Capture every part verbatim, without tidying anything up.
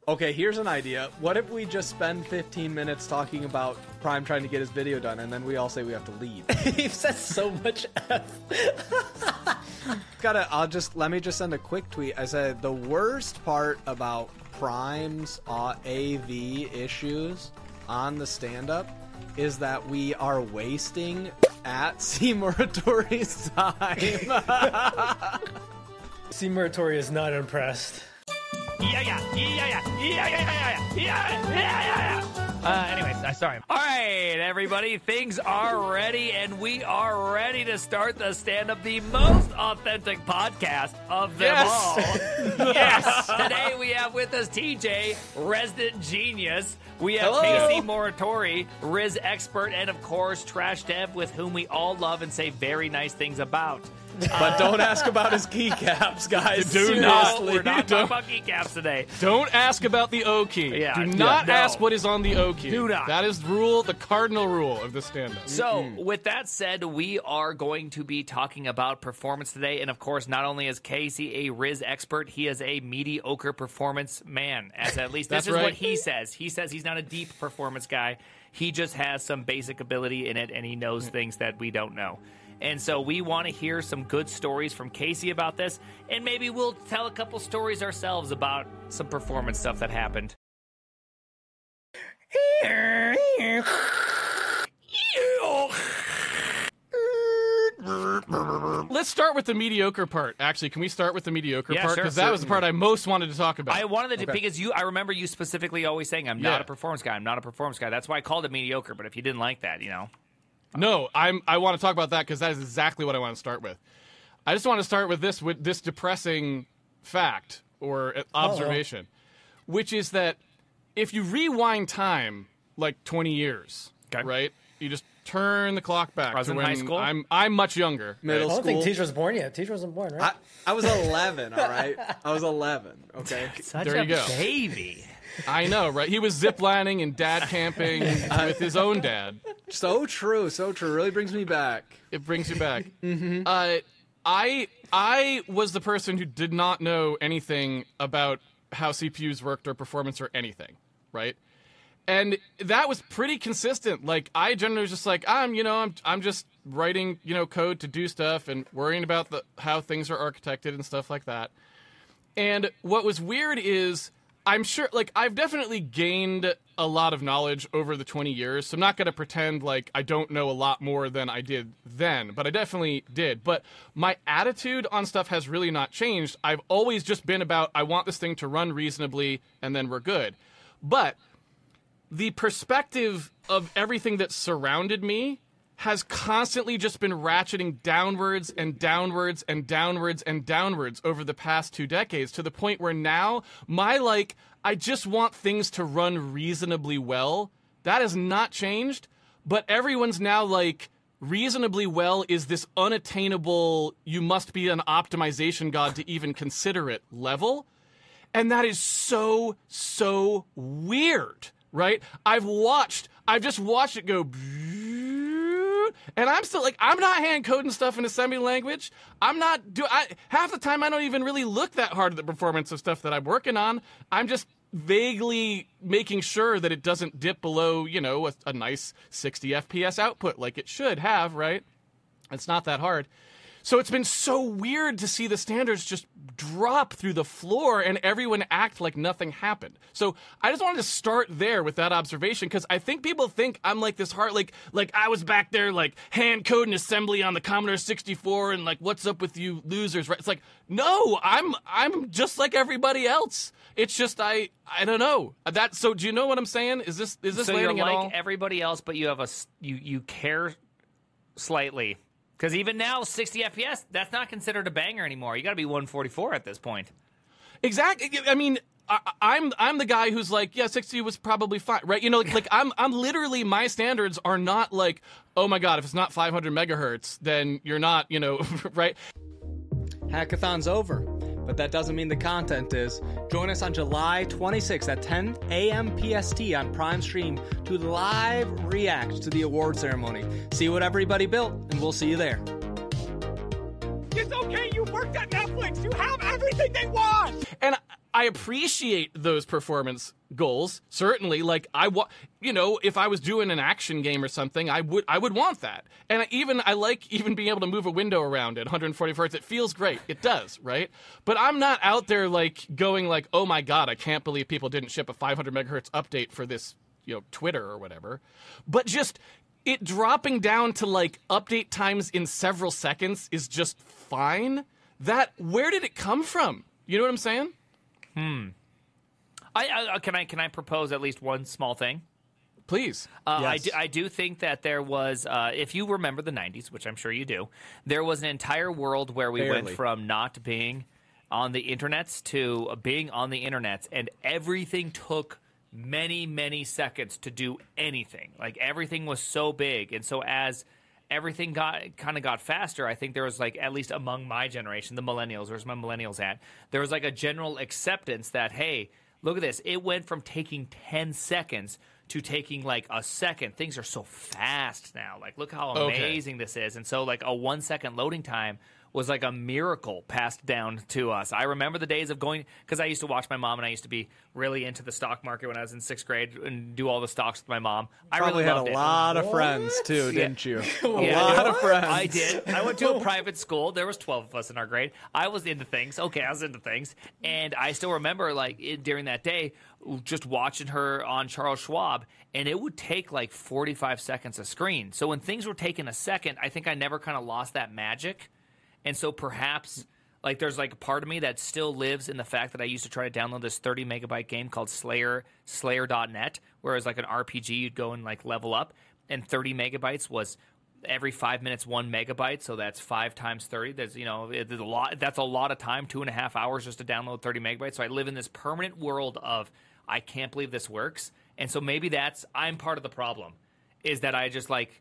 Okay, here's an idea. What if we just spend fifteen minutes talking about Prime trying to get his video done, and then we all say we have to leave? You've said so much F. Gotta, I'll just, let me just send a quick tweet. I said, the worst part about Prime's uh, A V issues on the stand-up is that we are wasting at C. Muratori's time. C. Muratori is not impressed. Yeah, yeah, yeah, yeah, yeah, yeah, yeah, yeah, yeah, yeah. Uh, anyways, I'm sorry. All right, everybody, things are ready, and we are ready to start the stand-up, the most authentic podcast of them Yes. all. Yes. Today we have with us T J, resident genius. We have Hello. Casey Muratori, Riz expert, and of course Trash Dev, with whom we all love and say very nice things about. But don't ask about his keycaps, guys. Do No, not. we're not Don't- talking about keycaps today. Don't ask about the O key. Yeah, Do yeah, not no. ask what is on the O key. Do not. That is rule, the cardinal rule of the stand-up. So, with that said, we are going to be talking about performance today. And, of course, not only is Casey a Riz expert, he is a mediocre performance man. As at least this That's is right. what he says. He says he's not a deep performance guy. He just has some basic ability in it, and he knows things that we don't know. And so we want to hear some good stories from Casey about this, and maybe we'll tell a couple stories ourselves about some performance stuff that happened. Let's start with the mediocre part. Actually, can we start with the mediocre Yeah, part? sure. Because that was the part I most wanted to talk about. I wanted to, because you, I remember you specifically always saying, I'm not Yeah. a performance guy, I'm not a performance guy. That's why I called it mediocre, but if you didn't like that, you know. No, I'm. I want to talk about that because that is exactly what I want to start with. I just want to start with this with this depressing fact or uh, observation, which is that if you rewind time like twenty years, Okay. right? You just turn the clock back I was to in when high school? I'm I'm much younger. Middle I don't think school. Teacher was born yet. Teacher wasn't born, I, right? I was eleven, all right? I was eleven, okay? Such There a you go. baby. I know, right? He was ziplining and dad camping with his own dad. So true, so true. Really brings me back. It brings you back. mm-hmm. uh, I I was the person who did not know anything about how C P Us worked or performance or anything, right? And that was pretty consistent. Like, I generally was just like, I'm, you know, I'm I'm just writing, you know, code to do stuff and worrying about the how things are architected and stuff like that. And what was weird is, I'm sure, like, I've definitely gained a lot of knowledge over the twenty years, so I'm not going to pretend like I don't know a lot more than I did then, but I definitely did. But my attitude on stuff has really not changed. I've always just been about, I want this thing to run reasonably, and then we're good. But the perspective of everything that surrounded me has constantly just been ratcheting downwards and downwards and downwards and downwards over the past two decades, to the point where now my, like, I just want things to run reasonably well. That has not changed, but everyone's now like, reasonably well is this unattainable, you must be an optimization god to even consider it level. And that is so, so weird, right? I've watched, I've just watched it go, and I'm still like, I'm not hand coding stuff in assembly language. I'm not do I half the time I don't even really look that hard at the performance of stuff that I'm working on. I'm just vaguely making sure that it doesn't dip below, you know, a, a nice sixty F P S output like it should have, right? It's not that hard. So it's been so weird to see the standards just drop through the floor and everyone act like nothing happened. So I just wanted to start there with that observation, because I think people think I'm like this hard, like like I was back there like hand coding assembly on the Commodore sixty-four and like, what's up with you losers, right? It's like, no, I'm I'm just like everybody else. It's just I I don't know that. So do you know what I'm saying? Is this is this So you're landing at like all? everybody else, but you have a s- you you care slightly, because even now sixty F P S, that's not considered a banger anymore. You got to be one forty-four at this point. Exactly. I mean, I, I'm I'm the guy who's like, yeah, sixty was probably fine, right? You know, like, like I'm I'm literally, my standards are not like, oh my god, if it's not five hundred megahertz, then you're not, you know, right? Hackathon's over, but that doesn't mean the content is. Join us on July twenty-sixth at ten a.m. P S T on Prime Stream to live react to the award ceremony. See what everybody built, and we'll see you there. It's okay, you worked at Netflix. You have everything they want. And I appreciate those performance goals. Certainly, like I wa- you know, if I was doing an action game or something, I would I would want that. And I even I like even being able to move a window around at one hundred forty hertz. It feels great. It does, right? But I'm not out there like going like, oh my god, I can't believe people didn't ship a five hundred megahertz update for this, you know, Twitter or whatever. But just it dropping down to like update times in several seconds is just fine. That where did it come from? You know what I'm saying? Hmm. I, I can I can I propose at least one small thing? Please. Uh, Yes. I, do, I do think that there was, uh, if you remember the nineties, which I'm sure you do, there was an entire world where we went Barely. from not being on the internets to being on the internets, and everything took many, many seconds to do anything. Like, everything was so big, and so as everything got kind of got faster, I think there was, like, at least among my generation, the millennials, where's my millennials at, there was, like, a general acceptance that, hey, look at this. It went from taking ten seconds to taking like a second. Things are so fast now. Like, look how amazing Okay. this is. And so like a one second loading time was like a miracle passed down to us. I remember the days of going, because I used to watch my mom, and I used to be really into the stock market when I was in sixth grade and do all the stocks with my mom. I Probably really had loved a it. lot of friends too, didn't you? A Yeah, lot of friends. I did. I went to a private school. There was twelve of us in our grade. I was into things. Okay, I was into things. And I still remember, like, it, during that day, just watching her on Charles Schwab, and it would take, like, forty-five seconds a screen. So when things were taking a second, I think I never kind of lost that magic. And so perhaps, like, there's, like, a part of me that still lives in the fact that I used to try to download this thirty megabyte game called Slayer, Slayer dot net, where it was like an R P G. You'd go and, like, level up, and thirty megabytes was every five minutes, one megabyte. So that's five times thirty. There's, you know, it's a lot. That's a lot of time, two and a half hours just to download thirty megabytes. So I live in this permanent world of, I can't believe this works. And so maybe that's, I'm part of the problem, is that I just, like,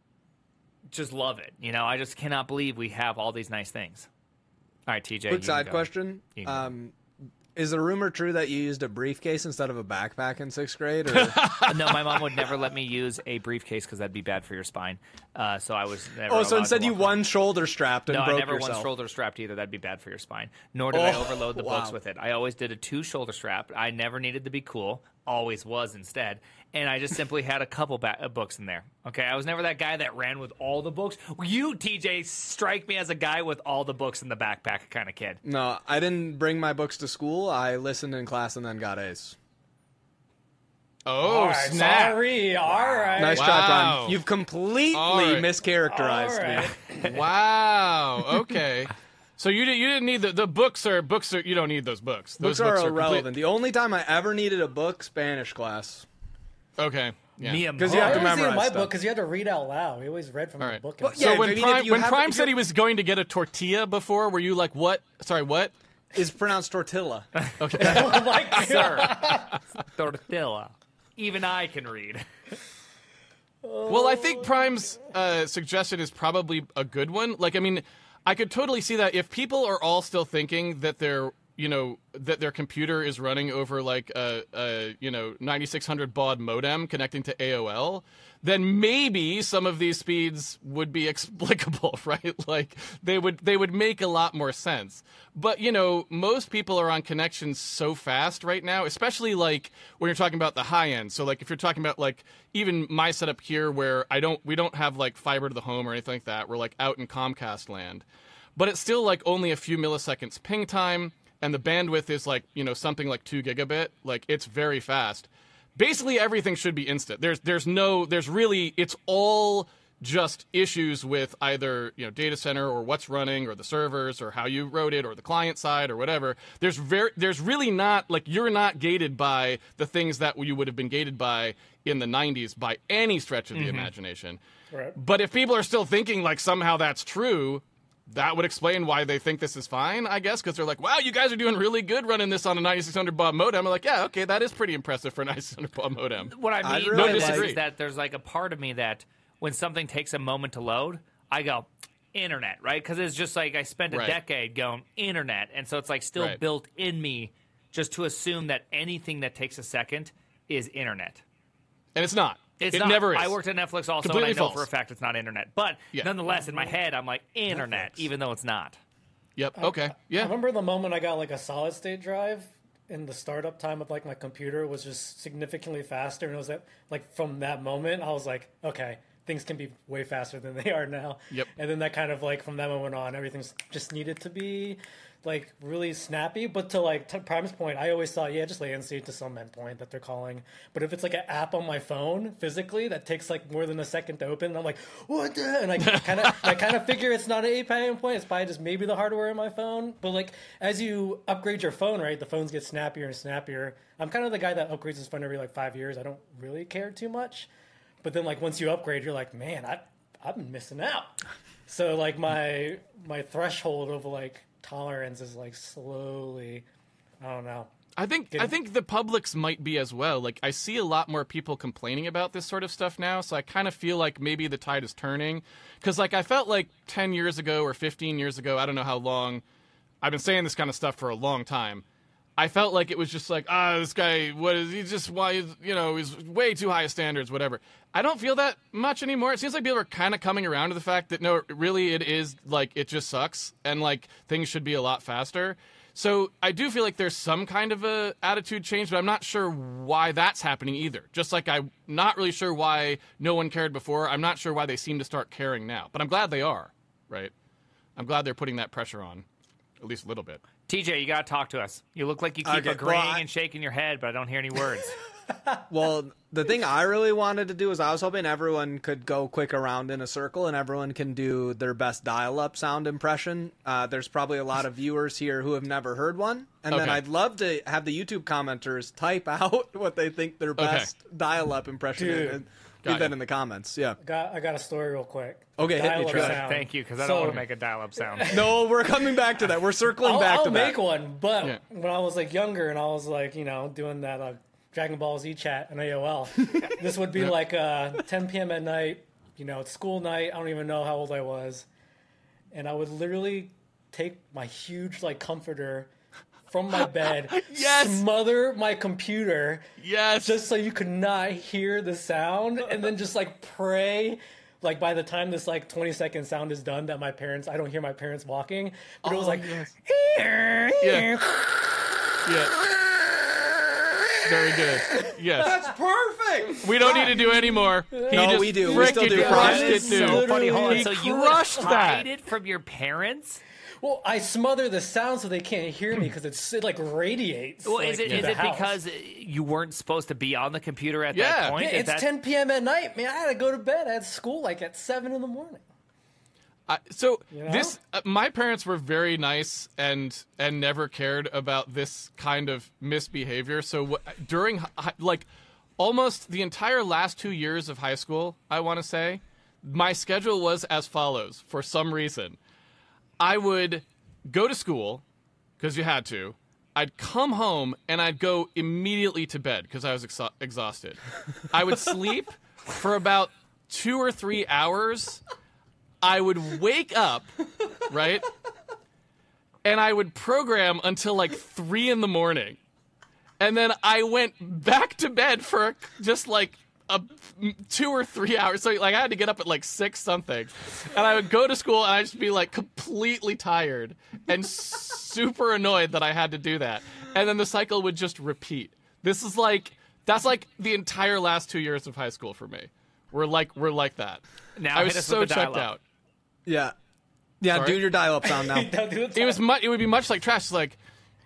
just love it. You know, I just cannot believe we have all these nice things. All right, T J. Quick you side can go. question. You can go. Um, is the rumor true that you used a briefcase instead of a backpack in sixth grade? Or... Uh, no, my mom would never let me use a briefcase because that'd be bad for your spine. Uh, so I was never oh, so allowed instead to you walk around. one shoulder strapped and No, broke I never yourself. one shoulder strapped either. That'd be bad for your spine. Nor did I Oh, overload the wow. books with it. I always did a two shoulder strap. I never needed to be cool. Always was instead. And I just simply had a couple ba- uh, books in there. Okay, I was never that guy that ran with all the books. You, T J, strike me as a guy with all the books in the backpack kind of kid. No, I didn't bring my books to school. I listened in class and then got A's. Oh, All right, snap. sorry. All right. Nice Wow. try, Brian. You've completely All right. mischaracterized All right. me. Wow. Okay. So you didn't you didn't need the the books are books are you don't need those books. Those Books are complete- irrelevant. The only time I ever needed a book, Spanish class. Okay. Yeah. Me and 'Cause Mo. you have I to always needed memorize my stuff. book because you had to read out loud. We always read from All the right. book. Well, and yeah, So I when mean, if Prime you when have- Prime if said you- he was going to get a tortilla before, were you like, what? Sorry, what? Is pronounced tortilla. Okay. oh my God. Sir. Tortilla. Even I can read. Well, I think Prime's uh, suggestion is probably a good one. Like, I mean, I could totally see that if people are all still thinking that their, you know, that their computer is running over like a, a you know, ninety-six hundred baud modem connecting to A O L, then maybe some of these speeds would be explicable, right? Like they would they would make a lot more sense. But, you know, most people are on connections so fast right now, especially like when you're talking about the high end. So like if you're talking about like even my setup here where I don't we don't have like fiber to the home or anything like that. We're like out in Comcast land. But it's still like only a few milliseconds ping time, and the bandwidth is like, you know, something like two gigabit. Like it's very fast. Basically everything should be instant. There's there's no there's really it's all just issues with either, you know, data center or what's running or the servers or how you wrote it or the client side or whatever. There's very there's really not like you're not gated by the things that you would have been gated by in the nineties by any stretch of the imagination. Right. But if people are still thinking like somehow that's true, that would explain why they think this is fine, I guess, because they're like, wow, you guys are doing really good running this on a ninety-six hundred baud modem. I'm like, yeah, okay, that is pretty impressive for a ninety-six hundred baud modem. What I I'd mean really by this disagree. is that there's like a part of me that when something takes a moment to load, I go, internet, right? Because it's just like I spent a Right. decade going, internet. And so it's like still Right. built in me just to assume that anything that takes a second is internet. And it's not. It's it not. never is. I worked at Netflix also, Completely and I know false. for a fact it's not internet. But Yeah. nonetheless, in my head, I'm like, internet, Netflix. even though it's not. Yep. Okay. I Yeah. remember the moment I got like a solid state drive in the startup time of like my computer was just significantly faster, and it was that like from that moment I was like, okay, things can be way faster than they are now. Yep. And then that kind of like from that moment on, everything's just needed to be like really snappy. But to like to Prime's point, I always thought, yeah, just latency to some endpoint that they're calling. But if it's like an app on my phone physically that takes like more than a second to open, I'm like, what the? And I kind of I kind of figure it's not an A P I endpoint. It's probably just maybe the hardware in my phone. But like as you upgrade your phone, right, the phones get snappier and snappier. I'm kind of the guy that upgrades his phone every like five years. I don't really care too much. But then like once you upgrade, you're like, man, I I've been missing out. So like my my threshold of like tolerance is like slowly, I don't know. I think Getting... I think the public's might be as well. Like I see a lot more people complaining about this sort of stuff now, so I kind of feel like maybe the tide is turning. Because like I felt like ten years ago or fifteen years ago, I don't know how long. I've been saying this kind of stuff for a long time. I felt like it was just like, ah, this guy, what is he just, why, you know, he's way too high standards, whatever. I don't feel that much anymore. It seems like people are kind of coming around to the fact that, no, really it is, like, it just sucks, and, like, things should be a lot faster. So I do feel like there's some kind of a attitude change, but I'm not sure why that's happening either. Just like I'm not really sure why no one cared before. I'm not sure why they seem to start caring now. But I'm glad they are, right? I'm glad they're putting that pressure on, at least a little bit. T J, you got to talk to us. You look like you keep Okay, agreeing well, I- and shaking your head, but I don't hear any words. Well, the thing I really wanted to do is I was hoping everyone could go quick around in a circle and everyone can do their best dial-up sound impression. Uh, there's probably a lot of viewers here who have never heard one. And then Okay. I'd love to have the YouTube commenters type out what they think their best dial-up impression Dude. is. And Got leave that you. in the comments. Yeah. Got I got a story real quick. Okay, hit me, Dial-up Trey. sound. Thank you, because I So- don't want to make a dial-up sound. No, we're coming back to that. We're circling I'll, back I'll to make that. one, but Yeah. when I was like younger and I was like, you know, doing that uh, Dragon Ball Z chat and A O L, this would be like uh, ten p.m. at night. You know, it's school night. I don't even know how old I was, and I would literally take my huge like comforter from my bed, Yes! smother my computer, Yes. just so you could not hear the sound, and then just like pray. Like by the time this like twenty second sound is done, that my parents, I don't hear my parents walking, but it was Oh, like, yes. yeah. Yeah. Very good. Yes. That's perfect. We don't need to do any more. He No, just we do. We still frickin' do. crushed That it, is dude. So funny. Hold on. He So you would crushed hide that. it from your parents? Well, I smother the sound so they can't hear me because it's it like radiates. Well, like, is it through is the it house. because you weren't supposed to be on the computer at Yeah. that point? Yeah, Is it's that- ten p.m. at night, man? I had to go to bed. I had school like at seven in the morning. I, so know? this, uh, my parents were very nice and and never cared about this kind of misbehavior. So wh- during hi- like almost the entire last two years of high school, I want to say, my schedule was as follows. For some reason, I would go to school because you had to. I'd come home and I'd go immediately to bed because I was exa- exhausted. I would sleep for about two or three hours. I would wake up, right? And I would program until like three in the morning. And then I went back to bed for just like a two or three hours. So like I had to get up at like six something. And I would go to school and I'd just be like completely tired and super annoyed that I had to do that. And then the cycle would just repeat. This is like, that's like the entire last two years of high school for me. We're like, we're like that. Now I hit was us so with the checked dial-up. out. Yeah. Yeah, Sorry? do your dial-up sound now. Don't do It was mu- it would be much like trash. It's like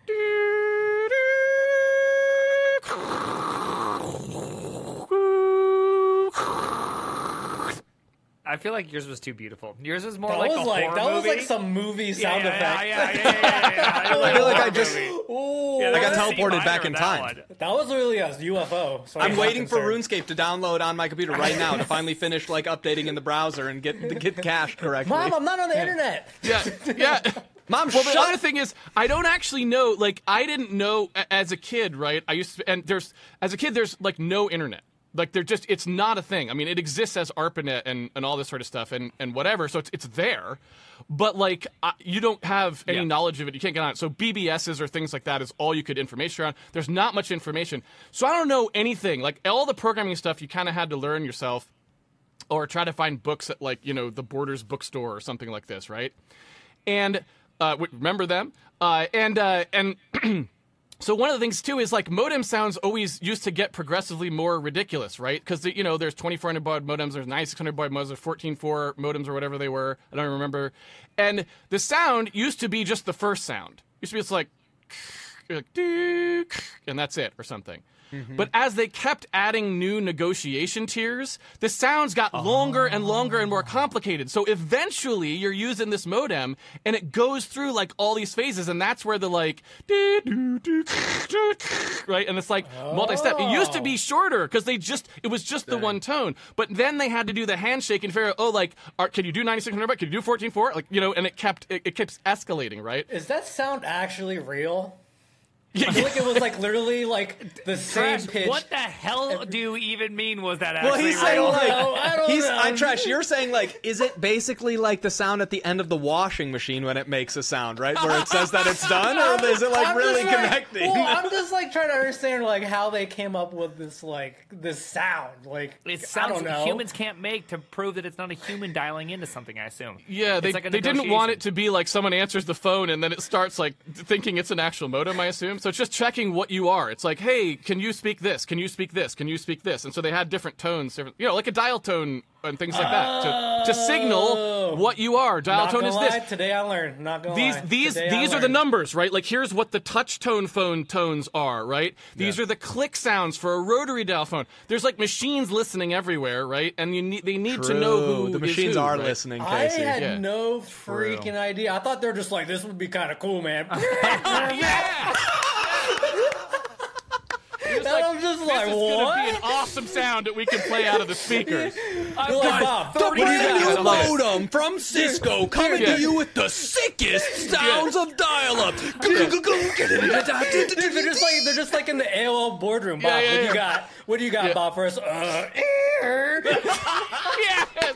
I feel like yours was too beautiful. Yours was more that like was a like horror that was movie. like some movie yeah, sound yeah, effect. Yeah, yeah, yeah, yeah, yeah, yeah. I feel like I Horror just- movie. Ooh, Yeah, I got there's a C teleported minor back in that time. one. that was really a U F O. So I'm I'm waiting for concerned. RuneScape to download on my computer right now to finally finish like updating in the browser and get get cached correctly. Mom, I'm not on the internet. yeah, yeah. Mom, Well, shut the other thing is, I don't actually know. Like, I didn't know a- as a kid, right? I used to, and there's as a kid, there's like no internet. Like, they're just, it's not a thing. I mean, it exists as ARPANET and, and all this sort of stuff and, and whatever. So it's it's there, but like uh, you don't have any Yeah. knowledge of it. You can't get on it. So B B Ss or things like that is all you could information around. There's not much information. So I don't know anything. Like all the programming stuff, you kind of had to learn yourself, or try to find books at like you know the Borders bookstore or something like this, right? And uh, w- remember them? Uh, and uh, and So one of the things too is like modem sounds always used to get progressively more ridiculous, right? Because you know there's twenty-four hundred baud modems, there's ninety-six hundred baud modems, there's fourteen four modems or whatever they were. I don't remember. And the sound used to be just the first sound. Used to be it's like, like and that's it or something. Mm-hmm. But as they kept adding new negotiation tiers, the sounds got oh. longer and longer and more complicated. So eventually you're using this modem and it goes through like all these phases, and that's where the like right, and it's like oh. multi-step. It used to be shorter because they just it was just Dang. the one tone. But then they had to do the handshake and figure out, oh, like are, can you do ninety-six hundred? Can you do fourteen four? Like, you know, and it kept it, it keeps escalating, right? Is that sound actually real? I feel like it was like literally like the same Trash, pitch. what the hell do you even mean was that actually Well, he's real? saying like, know, I don't he's, know. I Trash, you're saying like, is it basically like the sound at the end of the washing machine when it makes a sound, right? Where it says that it's done, or is it like I'm really just, like- connecting? Well, I'm just like trying to understand like how they came up with this like this sound. Like It I sounds don't know. humans can't make to prove that it's not a human dialing into something, I assume. Yeah, they, It's like a they didn't want negotiation. it to be like someone answers the phone and then it starts like thinking it's an actual modem, I assume. So it's just checking what you are. It's like, hey, can you speak this? Can you speak this? Can you speak this? And so they had different tones, different, you know, like a dial tone and things like that to, to signal what you are. Dial Not tone gonna is lie, this. Today I learned. Not gonna These lie. these Today I these are the learned. numbers, right? Like here's what the touch tone phone tones are, right? These Yeah. are the click sounds for a rotary dial phone. There's like machines listening everywhere, right? And you need they need to know True. who the is machines who, are right? listening, I Casey. had Yeah. no freaking idea. I thought they were just like, this would be kind of cool, man. Yeah. And I'm just like, This is gonna what? be an awesome sound that we can play out of the speakers. You're like, Bob, The what do you brand got? new modem from Cisco coming Yeah. to you with the sickest sounds of dial-up. Dude, they're just like they're just like in the A O L boardroom, Bob. Yeah, yeah, what do yeah. you got? What do you got, Yeah. Bob? For us, uh, ear. Yes.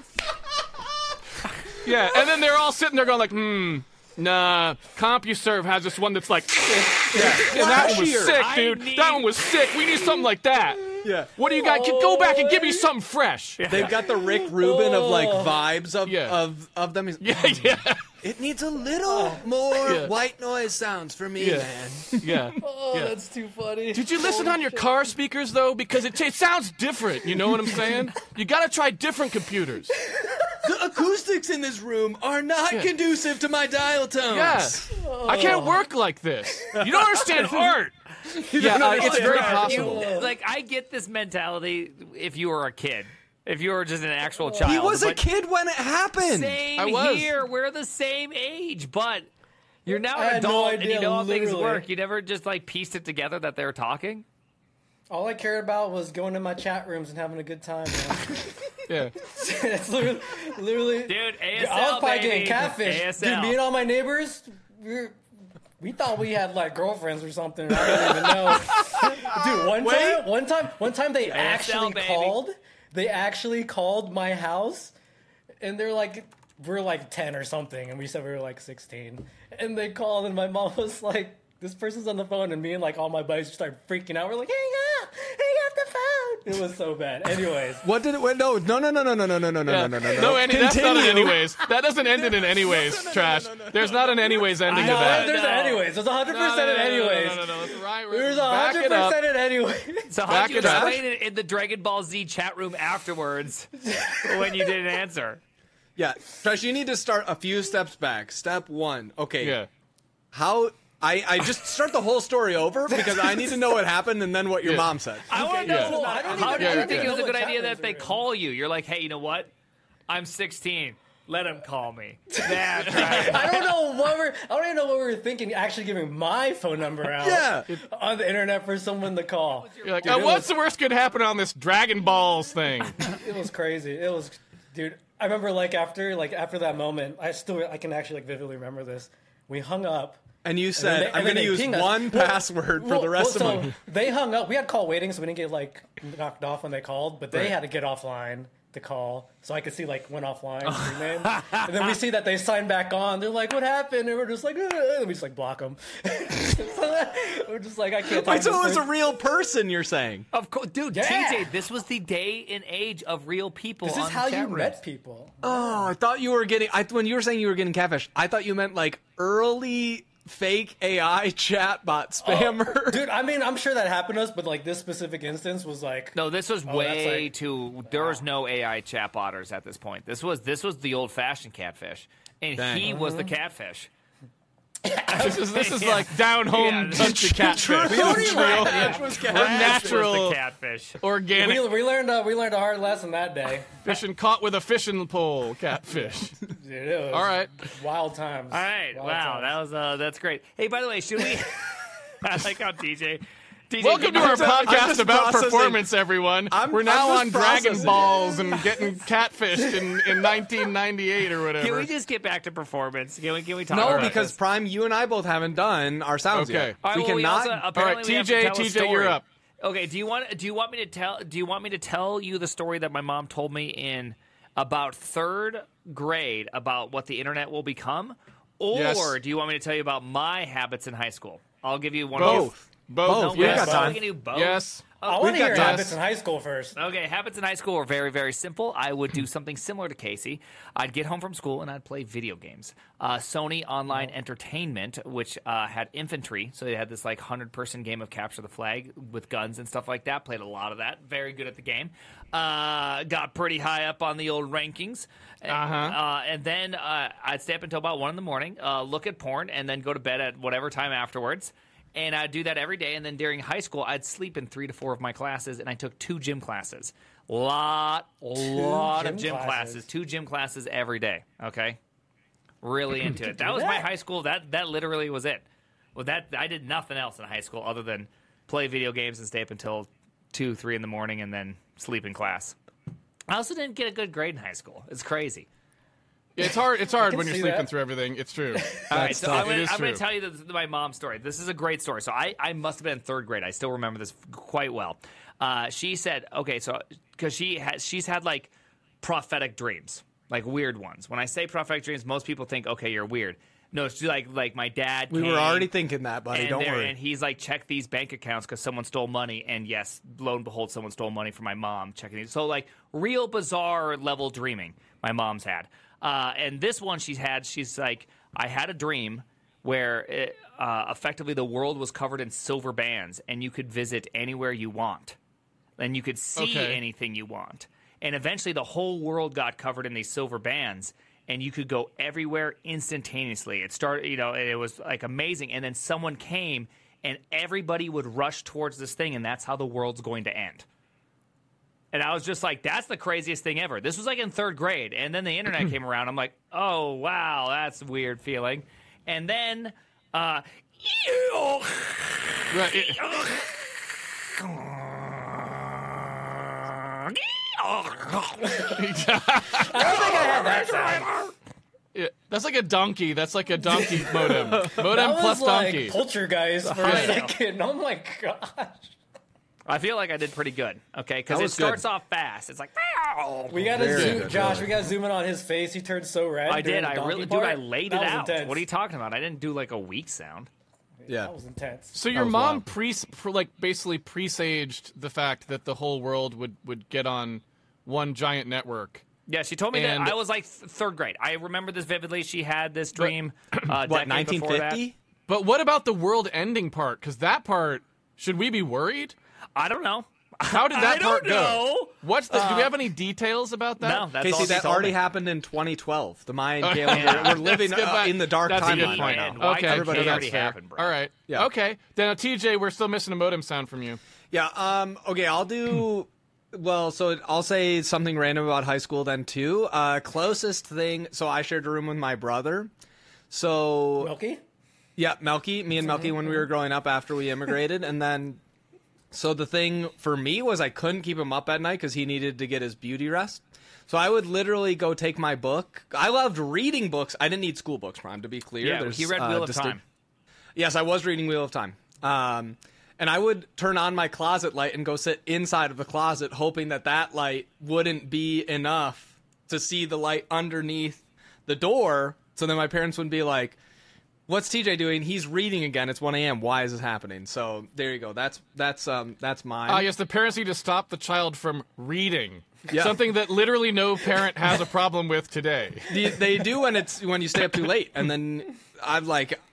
Yeah, and then they're all sitting there going like, hmm. Nah, CompuServe has this one that's like, yeah, and that one was Flashier. sick, I dude. need- That one was sick. We need something like that. Yeah. What do you got? Go back and give me something fresh. Yeah, They've got the Rick Rubin of like vibes of Yeah. of, of them. He's, yeah, It needs a little more Yeah. white noise sounds for me, Yeah. man. yeah. Oh, Yeah. that's too funny. Did you listen on your car speakers though? Because it, it sounds different. You know what I'm saying? You got to try different computers. The acoustics in this room are not Yeah. conducive to my dial tones. Yeah. I can't work like this. You don't understand art. Yeah, uh, it's very possible. You- like, I get this mentality if you were a kid. If you were just an actual child. He was a but kid when it happened. Same I was. here. We're the same age, but you're now I an had no adult and idea, you know how things literally. work. You never just like pieced it together that they were talking. All I cared about was going to my chat rooms and having a good time, man. Yeah. It's literally, literally. Dude, A S L, I was probably baby. getting catfish. A S L. Dude, me and all my neighbors, we, were, we thought we had like girlfriends or something. I don't even know. Dude, one Wait. time, one time, one time they A S L, actually baby. called. They actually called my house, and they're like, we're like ten or something, and we said we were like sixteen. And they called, and my mom was like, this person's on the phone, and me and like all my buddies just started freaking out. We're like, hang up, hang up the phone. It was so bad. Anyways. What did it? Wait, no, no, no, no, no, no, no, no, no, Yeah. no, no, no, No, any, that's not an Continue. anyways. That doesn't end in an anyways, Trash. There's not an anyways ending to No, that. there's No. an anyways. There's a hundred No, no, percent no, an no, no, anyways. No, no, no, no. That's right. There's a Back hundred it up. percent an anyways. So how'd Back you it up. explain it in the Dragon Ball Z chat room afterwards when you didn't answer? Yeah, Trash, you need to start a few steps back. Step one. Okay. Yeah. How? I, I just start the whole story over because I need to know what happened and then what your Yeah. mom said. I want to Yeah. know Well, I don't how even- do I you don't think even it was a know good what idea chat that rooms they are in. call you? You're like, hey, you know what? I'm sixteen. Let him call me. That's right. I don't know what we're. I don't even know what we were thinking. Actually, giving my phone number out. Yeah. On the internet for someone to call. You're like, Dude, oh, it what's was- the worst could happen on this Dragon Balls thing? It was crazy. It was, dude. I remember like after like after that moment, I still I can actually like vividly remember this. We hung up. And you And said, then they- I'm and then going to they use pinged us. one Well, password for well, the rest well, of so my... They hung up. We had call waiting, so we didn't get like knocked off when they called. But they Right. had to get offline to call, so I could see like went offline. Rename. And then we see that they signed back on. They're like, "What happened?" And we're just like, "Uh," and we just like block them. We're just like, I can't. Talk Wait, to so it this was a person. real person, you're saying? Of course, dude. Yeah. T J, this was the day and age of real people. This on is how chat you rooms. met people. Oh, I thought you were getting... I, when you were saying you were getting catfish, I thought you meant like early fake A I chatbot spammer. Oh, dude, I mean, I'm sure that happened to us, but like this specific instance was like, No, this was Oh, that's way like- too. There was no A I chatbotters at this point. This was this was the old-fashioned catfish, and Dang. he was the catfish. This is this is Yeah. like down home Yeah, country catfish. What are you laughing Catfish was Catfish natural- was the catfish. Organic we, we learned uh, we learned a hard lesson that day. fishing caught with a fishing pole catfish. Dude, it was All right. wild times. All right, Wild wow, times. that was uh, that's great. Hey, by the way, should we? I like how D J. D J Welcome to can you- our just- I'm podcast just about processing. performance, everyone. I'm- We're I'm now just on Dragon processing. Balls and getting catfished in, in nineteen ninety-eight or whatever. Can we just get back to performance? Can we? Can we talk? No, about because this? Prime, you and I both haven't done our sounds Okay. yet. All right, we well, we cannot. also, apparently we have to T J, tell a T J, story. you're up. Okay, do you want do you want me to tell do you want me to tell you the story that my mom told me in about third grade about what the internet will become, or Yes. do you want me to tell you about my habits in high school? I'll give you one. Both. Of Both. Both. No, We've yes. got Oh, time. we can do both. Yes. I want We've to got hear time. habits in high school first. Okay, habits in high school were very, very simple. I would do something similar to Casey. I'd get home from school and I'd play video games. Uh, Sony Online Entertainment, which uh, had infantry, so they had this like hundred-person game of capture the flag with guns and stuff like that. Played a lot of that. Very good at the game. Uh, got pretty high up on the old rankings. Uh-huh. Uh, and then uh, I'd stay up until about one in the morning, uh, look at porn, and then go to bed at whatever time afterwards. And I'd do that every day. And then during high school, I'd sleep in three to four of my classes, and I took two gym classes. Lot, lot gym of gym classes. classes. Two gym classes every day. Okay, really into it. That was my that. high school. That that literally was it. Well, that I did nothing else in high school other than play video games and stay up until two, three in the morning, and then sleep in class. I also didn't get a good grade in high school. It's crazy. Yeah, it's hard. It's hard can when you're see sleeping that. through everything. It's true. All right, so tough. I'm It gonna, is I'm gonna true. tell you the, the, my mom's story. This is a great story. So I, I must have been in third grade. I still remember this quite well. Uh, she said, okay, so because she has, she's had like prophetic dreams, like weird ones. When I say prophetic dreams, most people think, okay, you're weird. No, it's like like my dad. We came, were already thinking that, buddy. and Don't there- worry. And he's like, check these bank accounts because someone stole money. And yes, lo and behold, someone stole money from my mom. Checking these, so like real bizarre level dreaming. My mom's had, uh, and this one she's had. She's like, I had a dream where it, uh, effectively the world was covered in silver bands, and you could visit anywhere you want, and you could see Okay. anything you want. And eventually, the whole world got covered in these silver bands. And you could go everywhere instantaneously. It started, you know, and it was like amazing. And then someone came, and everybody would rush towards this thing, and that's how the world's going to end. And I was just like, that's the craziest thing ever. This was like in third grade. And then the internet came around. I'm like, oh, wow, that's a weird feeling. And then, uh, Right, it- yeah, that's like a donkey. That's like a donkey modem. Modem That plus was like donkey. Poltergeist for a second. Oh my gosh. I feel like I did pretty good, okay? Because That it was starts good. off fast. It's like, We gotta Very zoom, good, Josh. really. We gotta zoom in on his face. He turned so red. I during did. the I donkey really, dude, part. I laid That it was out. Intense. What are you talking about? I didn't do like a weak sound. Yeah. That was intense. So your was mom wild. pre, pre like basically presaged the fact that the whole world would would get on one giant network. Yeah, she told me And- that I was like th- third grade. I remember this vividly. She had this dream. Uh, What, decade nineteen before that. fifty? But what about the world ending part? Because that part, should we be worried? I don't know. How did that I part don't go? know. What's the? do we have any details about that? No, that's all Casey, she that told already me. happened in twenty twelve. The Mayan Oh, calendar. yeah. We're living That's good, uh, but in the dark that's a good timeline point. right And now. Y two K Okay, everybody already that's fair. happened, bro. All right. Yeah. Okay. Then uh, T J, we're still missing a modem sound from you. Yeah. Um. Okay. I'll do. Well, so I'll say something random about high school then too. Uh, closest thing. So I shared a room with my brother. So Milky? yeah, Melky. Me and Melky when we were growing up after we immigrated, and then. So the thing for me was I couldn't keep him up at night because he needed to get his beauty rest. So I would literally go take my book. I loved reading books. I didn't need school books, Prime, to be clear. Yeah, There's, he read uh, Wheel of distinct- Time. Yes, I was reading Wheel of Time. Um, and I would turn on my closet light and go sit inside of the closet, hoping that that light wouldn't be enough to see the light underneath the door. So then my parents would be like, "What's T J doing? He's reading again. It's one a.m. Why is this happening?" So there you go. That's that's um that's mine. Ah, yes, the parents need to stop the child from reading. Yeah. Something that literally no parent has a problem with today. they, they do when it's when you stay up too late, and then I'm like,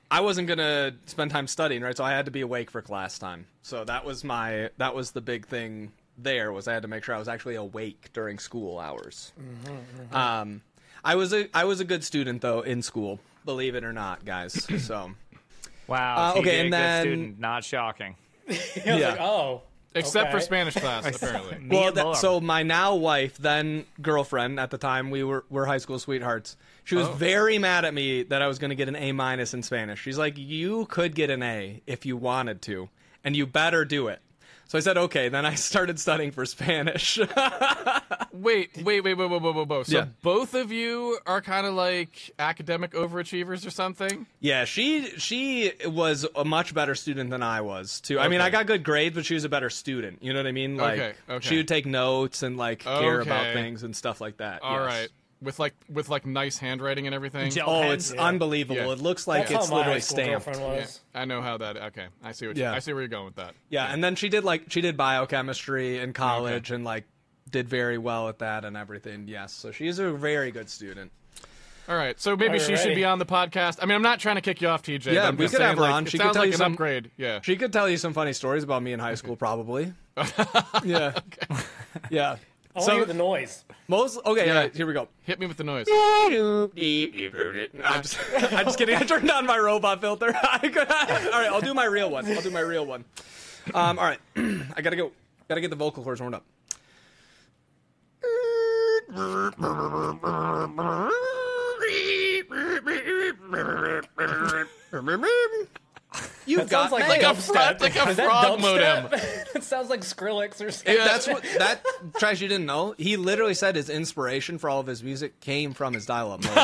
I wasn't gonna spend time studying, right? So I had to be awake for class time. So that was my that was the big thing. There was I had to make sure I was actually awake during school hours. Mm-hmm, mm-hmm. Um, I was a I was a good student though in school, believe it or not, guys. So wow, uh, T J, okay, and good then student, not shocking. I was Yeah. like, oh. Except okay. for Spanish class, apparently. Me well, and that, Lauren. so my now wife, then girlfriend at the time, we were were high school sweethearts. She was Oh. very mad at me that I was going to get an A minus in Spanish. She's like, "You could get an A if you wanted to, and you better do it." So I said, "Okay." Then I started studying for Spanish. Wait, wait, wait, wait, wait, wait, wait, wait. So Yeah. both of you are kind of like academic overachievers or something? Yeah, she she was a much better student than I was too. I mean, Okay. I got good grades, but she was a better student. You know what I mean? Like Okay, okay. she would take notes and like care about Okay. things and stuff like that. All yes. right. With like with like nice handwriting and everything. Gel Oh, pens? it's Yeah. unbelievable. Yeah. It looks like That's it's how my literally high school stamped. girlfriend Yeah, was. I know how that. Okay, I see what you, Yeah. I see where you're going with that. Yeah, and then she did like she did biochemistry in college and like did very well at that and everything. Yes, so she's a very good student. All right, so maybe she should Alrighty. be on the podcast. I mean, I'm not trying to kick you off, T J. Yeah, but I'm we just could have saying, her like, on. It She could sounds tell like you an some- upgrade. Yeah. She could tell you some funny stories about me in high school, probably. Yeah, yeah. I want to So hear the noise. most okay. Yeah. Yeah, here we go. Hit me with the noise. I'm just, I'm just kidding. I turned on my robot filter. I could, all right, I'll do my real one. I'll do my real one. Um, all right, I gotta go. Gotta get the vocal cords warmed up. You've That sounds got like, Like like a frog- like a Is that frog dubstep? modem. It sounds like Skrillex or something. If that's what that trash you didn't know. He literally said his inspiration for all of his music came from his dial-up mode.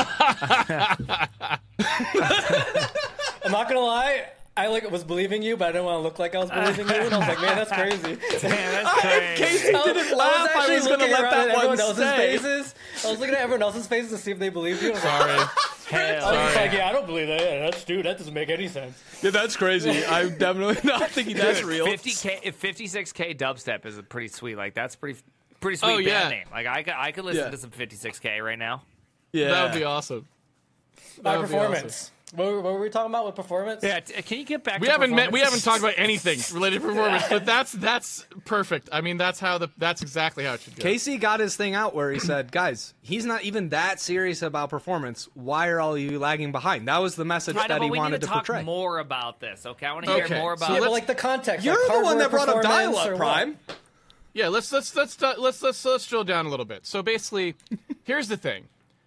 I'm not gonna lie. I like was believing you, but I didn't want to look like I was believing you. And I was like, man, that's crazy. Man, that's crazy. Casey didn't laugh. I actually was going to looking let around that at one everyone else's stay. faces. I was looking at everyone else's faces to see if they believed you. I was like, Sorry. Hell, I was just Sorry. like, yeah, I don't believe that. Yeah, that's dude. That doesn't make any sense. Yeah, that's crazy. I'm definitely not thinking that's real. fifty K, if fifty-six K dubstep is a pretty sweet. Like that's pretty, pretty sweet Oh, band yeah. name. Like I could, I could listen Yeah. to some fifty-six K right now. Yeah, That would be awesome. My That would be performance. What, were- what were we talking about with performance? Yeah, t- can you get back? We to haven't met, we haven't performances? talked about anything related to performance, but that's that's perfect. I mean, that's how the that's exactly how it should go. Casey got his thing out where he said, "Guys, he's not even that serious about performance. Why are all you lagging behind?" That was the message I know, that but he we wanted need to, to talk portray. more about this. Okay, I want to Okay, hear more so about. Yeah, but let's- like the context. You're like the one that hardware brought up performance or dial-up, what? Prime. Yeah, let's let's let's let's let's let's drill down a little bit. So basically, here's the thing.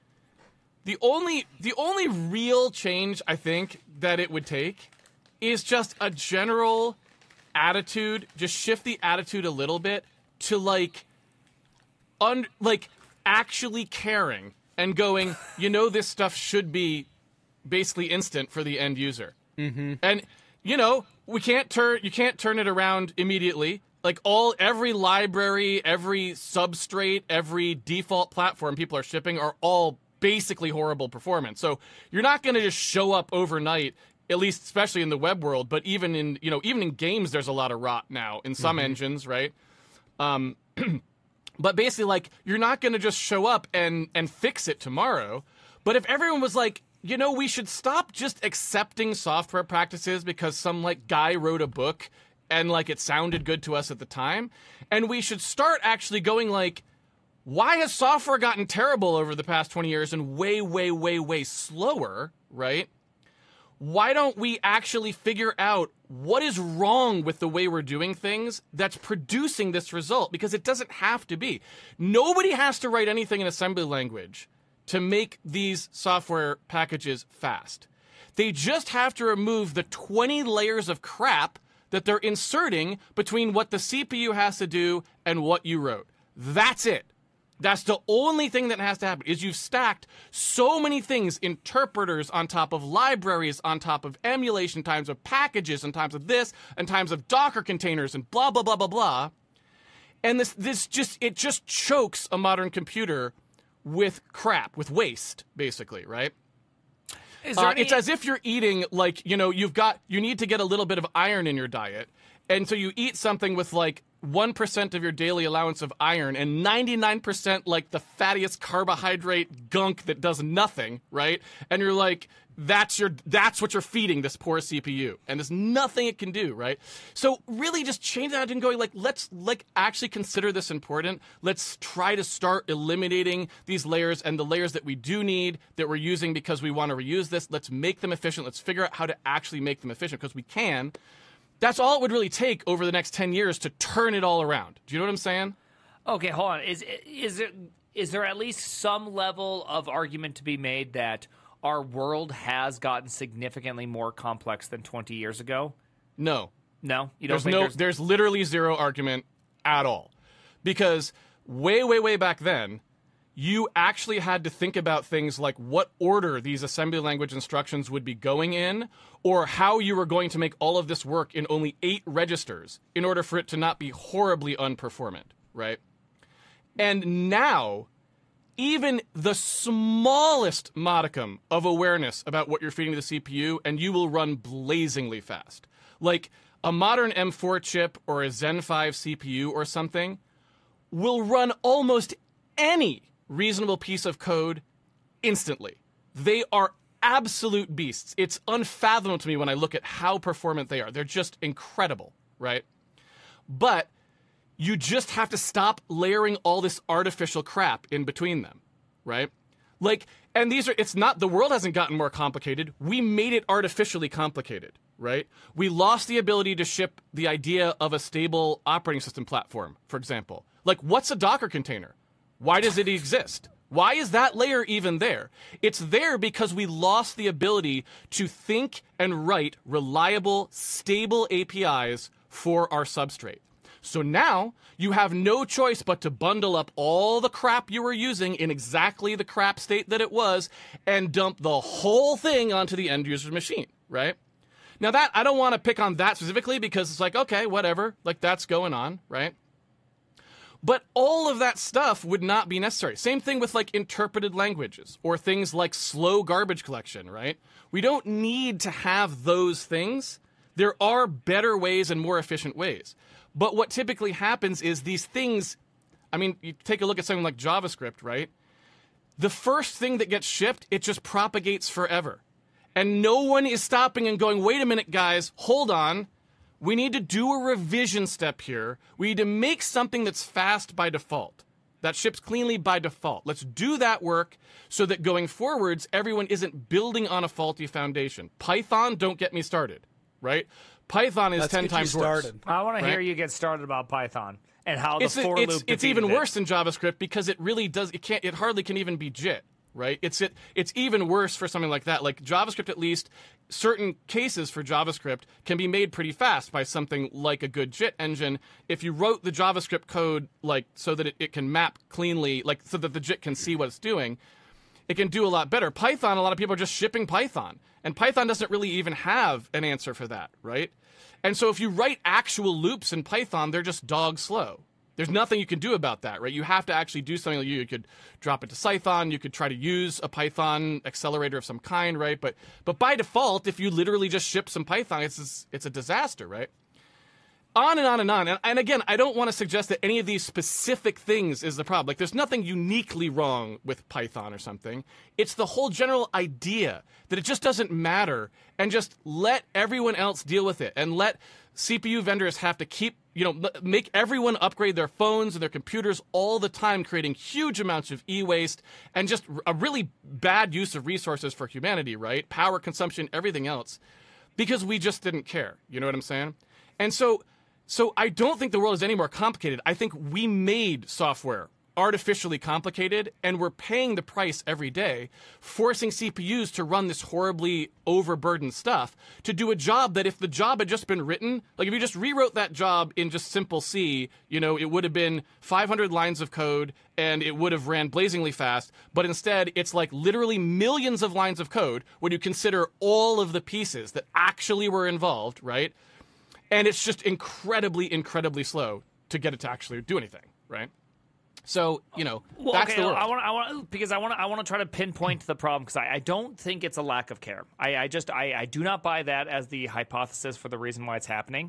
The only the only real change I think that it would take is just a general attitude, just shift the attitude a little bit to like un like actually caring and going, you know, this stuff should be basically instant for the end user. Mm-hmm. And you know, we can't turn you can't turn it around immediately. Like all every library, every substrate, every default platform people are shipping are all basically horrible performance. So you're not going to just show up overnight, at least especially in the web world, but even in, you know, even in games there's a lot of rot now in some engines, right? Um but basically like you're not going to just show up and and fix it tomorrow. But if everyone was like, you know, we should stop just accepting software practices because some like guy wrote a book and like it sounded good to us at the time, and we should start actually going like, why has software gotten terrible over the past twenty years and way, way, way, way slower, right? Why don't we actually figure out what is wrong with the way we're doing things that's producing this result? Because it doesn't have to be. Nobody has to write anything in assembly language to make these software packages fast. They just have to remove the twenty layers of crap that they're inserting between what the C P U has to do and what you wrote. That's it. That's the only thing that has to happen, is you've stacked so many things, interpreters on top of libraries, on top of emulation, times of packages, and times of this, and times of Docker containers, and blah, blah, blah, blah, blah. And this, this just, it just chokes a modern computer with crap, with waste, basically, right? Is there Uh, any- it's as if you're eating, like, you know, you've got, you need to get a little bit of iron in your diet. And so you eat something with like one percent of your daily allowance of iron and ninety-nine percent like the fattiest carbohydrate gunk that does nothing, right? And you're like, that's your that's what you're feeding this poor C P U. And there's nothing it can do, right? So really just change that and going like, let's like actually consider this important. Let's try to start eliminating these layers, and the layers that we do need that we're using because we want to reuse this, let's make them efficient. Let's figure out how to actually make them efficient because we can. That's all it would really take over the next ten years to turn it all around. Do you know what I'm saying? Okay, hold on. Is is there is there at least some level of argument to be made that our world has gotten significantly more complex than twenty years ago? No. No? You don't there's think no there's... there's literally zero argument at all. Because way, way, way back then, you actually had to think about things like what order these assembly language instructions would be going in, or how you were going to make all of this work in only eight registers in order for it to not be horribly unperformant, right? And now, even the smallest modicum of awareness about what you're feeding the C P U, and you will run blazingly fast. Like a modern M four chip or a Zen five C P U or something will run almost any reasonable piece of code instantly. They are absolute beasts. It's unfathomable to me when I look at how performant they are. They're just incredible, right? But you just have to stop layering all this artificial crap in between them, right? Like, and these are, it's not, the world hasn't gotten more complicated. We made it artificially complicated, right? We lost the ability to ship the idea of a stable operating system platform, for example. Like, what's a Docker container? Why does it exist? Why is that layer even there? It's there because we lost the ability to think and write reliable, stable A P Is for our substrate. So now you have no choice but to bundle up all the crap you were using in exactly the crap state that it was and dump the whole thing onto the end user's machine, right? Now that, I don't want to pick on that specifically because it's like, okay, whatever, like that's going on, right? But all of that stuff would not be necessary. Same thing with like interpreted languages or things like slow garbage collection, right? We don't need to have those things. There are better ways and more efficient ways. But what typically happens is these things, I mean, you take a look at something like JavaScript, right? The first thing that gets shipped, it just propagates forever. And no one is stopping and going, wait a minute, guys, hold on. We need to do a revision step here. We need to make something that's fast by default, that ships cleanly by default. Let's do that work so that going forwards, everyone isn't building on a faulty foundation. Python, don't get me started, right? Python is Let's ten get times you worse. started. I want to Right? hear you get started about Python and how the It's, for it's, loop it's defeated even it. worse than JavaScript because it really does, it can't, it hardly can even be JIT, right? It's it, it's even worse for something like that. Like JavaScript, at least, certain cases for JavaScript can be made pretty fast by something like a good JIT engine. If you wrote the JavaScript code like so that it, it can map cleanly, like so that the JIT can see what it's doing, it can do a lot better. Python, a lot of people are just shipping Python, and Python doesn't really even have an answer for that, right? And so if you write actual loops in Python, they're just dog slow. There's nothing you can do about that, right? You have to actually do something. Like you, you could drop it to Python. You could try to use a Python accelerator of some kind, right? But but by default, if you literally just ship some Python, it's it's a disaster, right? On and on and on. And, and again, I don't want to suggest that any of these specific things is the problem. Like, there's nothing uniquely wrong with Python or something. It's the whole general idea that it just doesn't matter, and just let everyone else deal with it, and let C P U vendors have to keep, you know, make everyone upgrade their phones and their computers all the time, creating huge amounts of e-waste and just a really bad use of resources for humanity, right? Power consumption, everything else, because we just didn't care. You know what I'm saying? And so... So I don't think the world is any more complicated. I think we made software artificially complicated, and we're paying the price every day, forcing C P Us to run this horribly overburdened stuff to do a job that if the job had just been written, like if you just rewrote that job in just simple C, you know, it would have been five hundred lines of code and it would have ran blazingly fast. But instead, it's like literally millions of lines of code when you consider all of the pieces that actually were involved, right? And it's just incredibly, incredibly slow to get it to actually do anything, right? So, you know, well, that's okay, the world. I want, I want, because I want, I want to try to pinpoint the problem because I, I don't think it's a lack of care. I, I just, I, I do not buy that as the hypothesis for the reason why it's happening.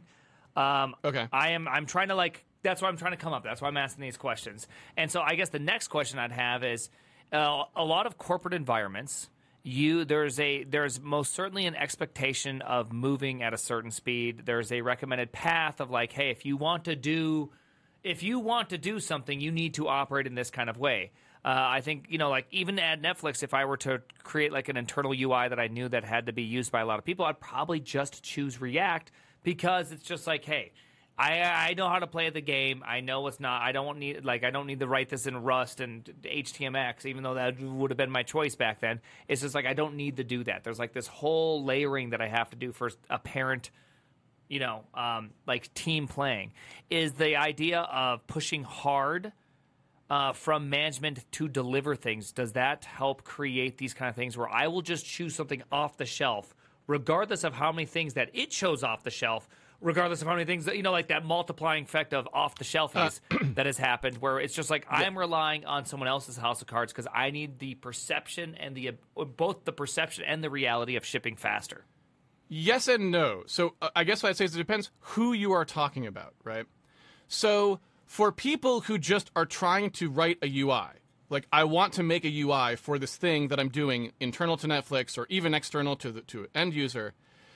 Um, Okay. I am. I'm trying to like. That's why I'm trying to come up. That's why I'm asking these questions. And so I guess the next question I'd have is uh, a lot of corporate environments. You there's a there's most certainly an expectation of moving at a certain speed. There's a recommended path of like, hey, if you want to do if you want to do something, you need to operate in this kind of way. Uh, I think, you know, like even at Netflix, if I were to create like an internal U I that I knew that had to be used by a lot of people, I'd probably just choose React because it's just like, hey, I I know how to play the game. I know it's not. I don't need like I don't need to write this in Rust and H T M X, even though that would have been my choice back then. It's just like I don't need to do that. There's like this whole layering that I have to do for a parent, you know, um, like team playing. Is the idea of pushing hard uh, from management to deliver things? Does that help create these kind of things where I will just choose something off the shelf, regardless of how many things that it shows off the shelf? Regardless of how many things, that, you know, like that multiplying effect of off the shelfies uh, that has happened, where it's just like I'm relying on someone else's house of cards because I need the perception and the both the perception and the reality of shipping faster. Yes and no. So uh, I guess what I'd say is it depends who you are talking about, right? So for people who just are trying to write a U I, like I want to make a U I for this thing that I'm doing internal to Netflix or even external to the to an end user.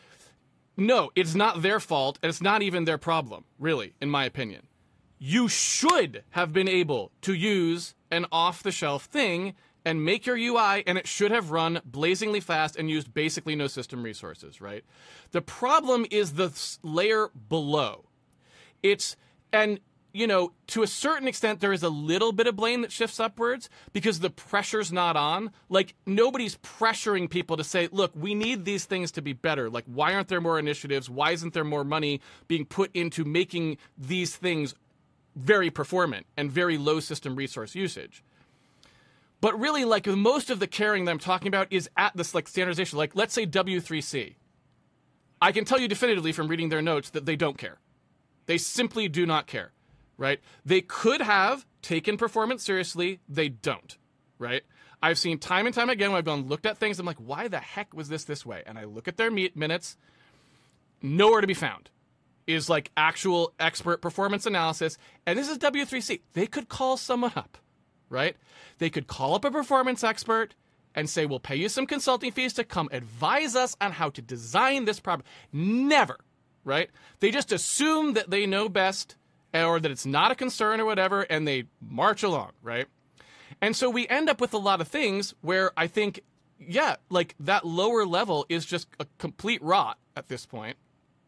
No, it's not their fault, and it's not even their problem, really, in my opinion. You should have been able to use an off-the-shelf thing and make your U I, and it should have run blazingly fast and used basically no system resources, right? The problem is the layer below. It's, and, you know, to a certain extent, there is a little bit of blame that shifts upwards because the pressure's not on. Like, nobody's pressuring people to say, look, we need these things to be better. Like, why aren't there more initiatives? Why isn't there more money being put into making these things very performant and very low system resource usage? But really, like, most of the caring that I'm talking about is at this, like, standardization. Like, let's say W three C. I can tell you definitively from reading their notes that they don't care. They simply do not care. Right? They could have taken performance seriously. They don't. Right? I've seen time and time again when I've gone looked at things, I'm like, why the heck was this this way? And I look at their meet minutes, nowhere to be found is like actual expert performance analysis. And this is W three C. They could call someone up, right? They could call up a performance expert and say, we'll pay you some consulting fees to come advise us on how to design this problem. Never, right? They just assume that they know best or that it's not a concern or whatever, and they march along, right? And so we end up with a lot of things where I think, yeah, like that lower level is just a complete rot at this point.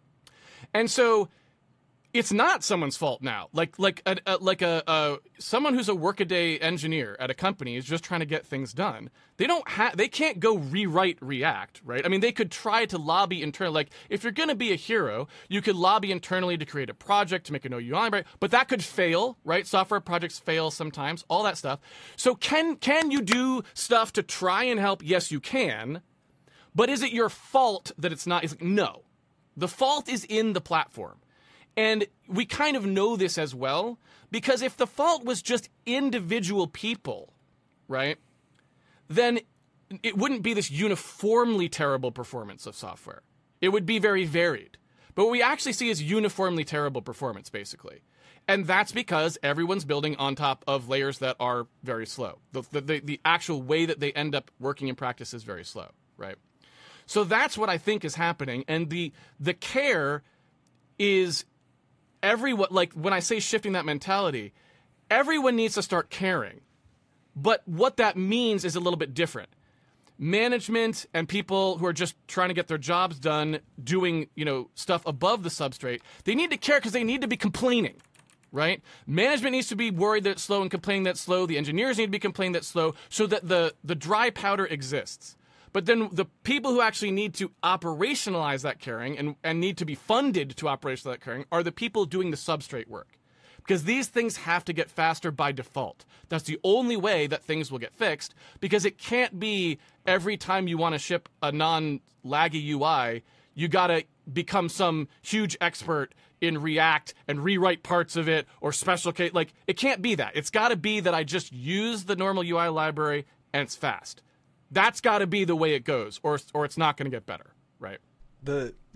And so it's not someone's fault now. Like like a, a, like a, a someone who's a workaday engineer at a company is just trying to get things done. They don't have they can't go rewrite React, right? I mean, they could try to lobby internally. Like if you're going to be a hero, you could lobby internally to create a project to make a no U I, right? But that could fail, right? Software projects fail sometimes, all that stuff. So can can you do stuff to try and help? Yes, you can. But is it your fault that it's not? It's like, no. The fault is in the platform. And we kind of know this as well, because if the fault was just individual people, right, then it wouldn't be this uniformly terrible performance of software. It would be very varied. But what we actually see is uniformly terrible performance, basically. And that's because everyone's building on top of layers that are very slow. The, the, the actual way that they end up working in practice is very slow, right? So that's what I think is happening. And the the care is... Everyone, like when I say shifting that mentality, everyone needs to start caring. But what that means is a little bit different. Management and people who are just trying to get their jobs done, doing, you know, stuff above the substrate, they need to care because they need to be complaining, right? Management needs to be worried that it's slow and complaining that it's slow. The engineers need to be complaining that it's slow so that the, the dry powder exists. But then the people who actually need to operationalize that caring and, and need to be funded to operationalize that caring are the people doing the substrate work. Because these things have to get faster by default. That's the only way that things will get fixed, because it can't be every time you want to ship a non-laggy U I, you got to become some huge expert in React and rewrite parts of it or special case. Like, it can't be that. It's got to be that I just use the normal U I library and it's fast. That's got to be the way it goes, or or it's not going to get better, right? The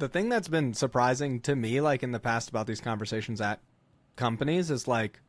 the thing that's been surprising to me, like in the past about these conversations at companies, is like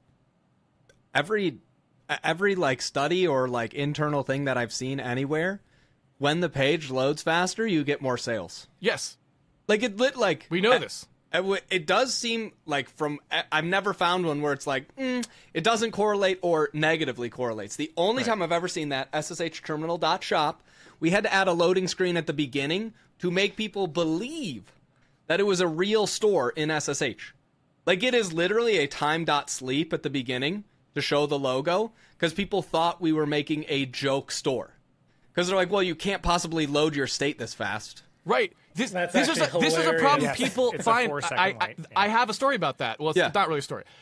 every every like study or like internal thing that I've seen anywhere, when the page loads faster, you get more sales. Yes, like it lit like we know it, this. It, it does seem like from I've never found one where it's like mm, it doesn't correlate or negatively correlates. The only Right. time I've ever seen that S S H terminal dot shop, we had to add a loading screen at the beginning to make people believe that it was a real store in S S H. Like, it is literally a time.sleep at the beginning to show the logo, because people thought we were making a joke store. Because they're like, well, you can't possibly load your state this fast. Right. This, That's this is a, actually this is a problem hilarious. people It's a find. four-second I, I, wait, yeah. I have a story about that. Well, it's Yeah. not really a story.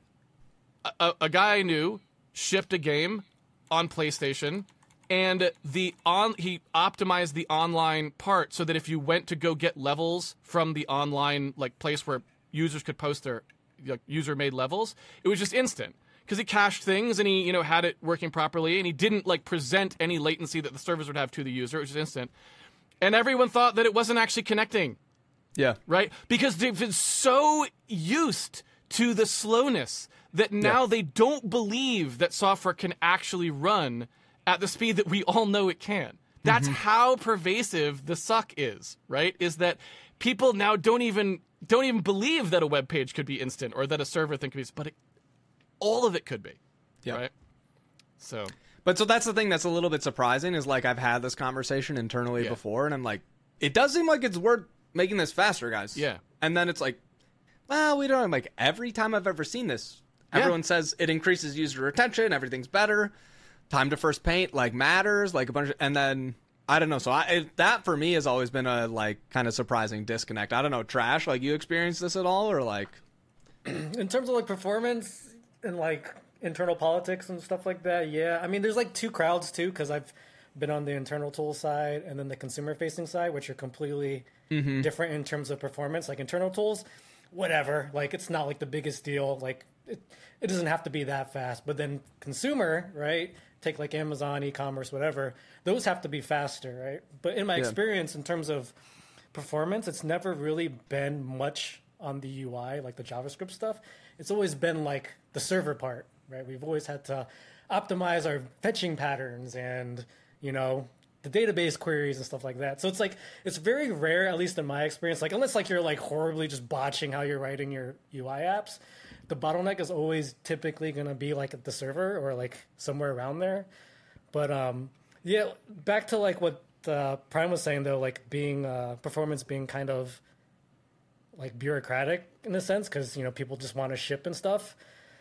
A, a, a guy I knew shipped a game on PlayStation, and the on he optimized the online part so that if you went to go get levels from the online like place where users could post their like, user-made levels, it was just instant. Because he cached things and he, you know, had it working properly, and he didn't like present any latency that the servers would have to the user. It was just instant. And everyone thought that it wasn't actually connecting, Yeah. right? Because they've been so used to the slowness that now Yeah. they don't believe that software can actually run at the speed that we all know it can. That's how pervasive the suck is, right? Is that people now don't even don't even believe that a web page could be instant or that a server thing could be, but it, all of it could be, Yeah. right? So, But so that's the thing that's a little bit surprising is like I've had this conversation internally Yeah. before, and I'm like, it does seem like it's worth making this faster, guys. Yeah. And then it's like, well, we don't. I'm like, every time I've ever seen this, Yeah. everyone says it increases user retention, everything's better, time to first paint like matters, like a bunch of, and then I don't know. So I it, that for me has always been a like kind of surprising disconnect. I don't know, Trash, like you experienced this at all, or like, In terms of like performance and like internal politics and stuff like that, yeah. I mean, there's like two crowds too, because I've been on the internal tool side and then the consumer facing side, which are completely different in terms of performance. Like internal tools, whatever. Like it's not like the biggest deal. Like it, it doesn't have to be that fast. But then consumer, right? Take like Amazon, e-commerce, whatever. Those have to be faster, right? But in my Yeah. experience, in terms of performance, it's never really been much on the U I, like the JavaScript stuff. It's always been like the server part, right? We've always had to optimize our fetching patterns and, you know, the database queries and stuff like that. So it's like, it's very rare, at least in my experience, like unless like you're like horribly just botching how you're writing your U I apps, the bottleneck is always typically going to be like at the server or like somewhere around there. But um, yeah, back to like what uh, Prime was saying though, like being uh, performance being kind of like bureaucratic in a sense, because you know people just want to ship and stuff.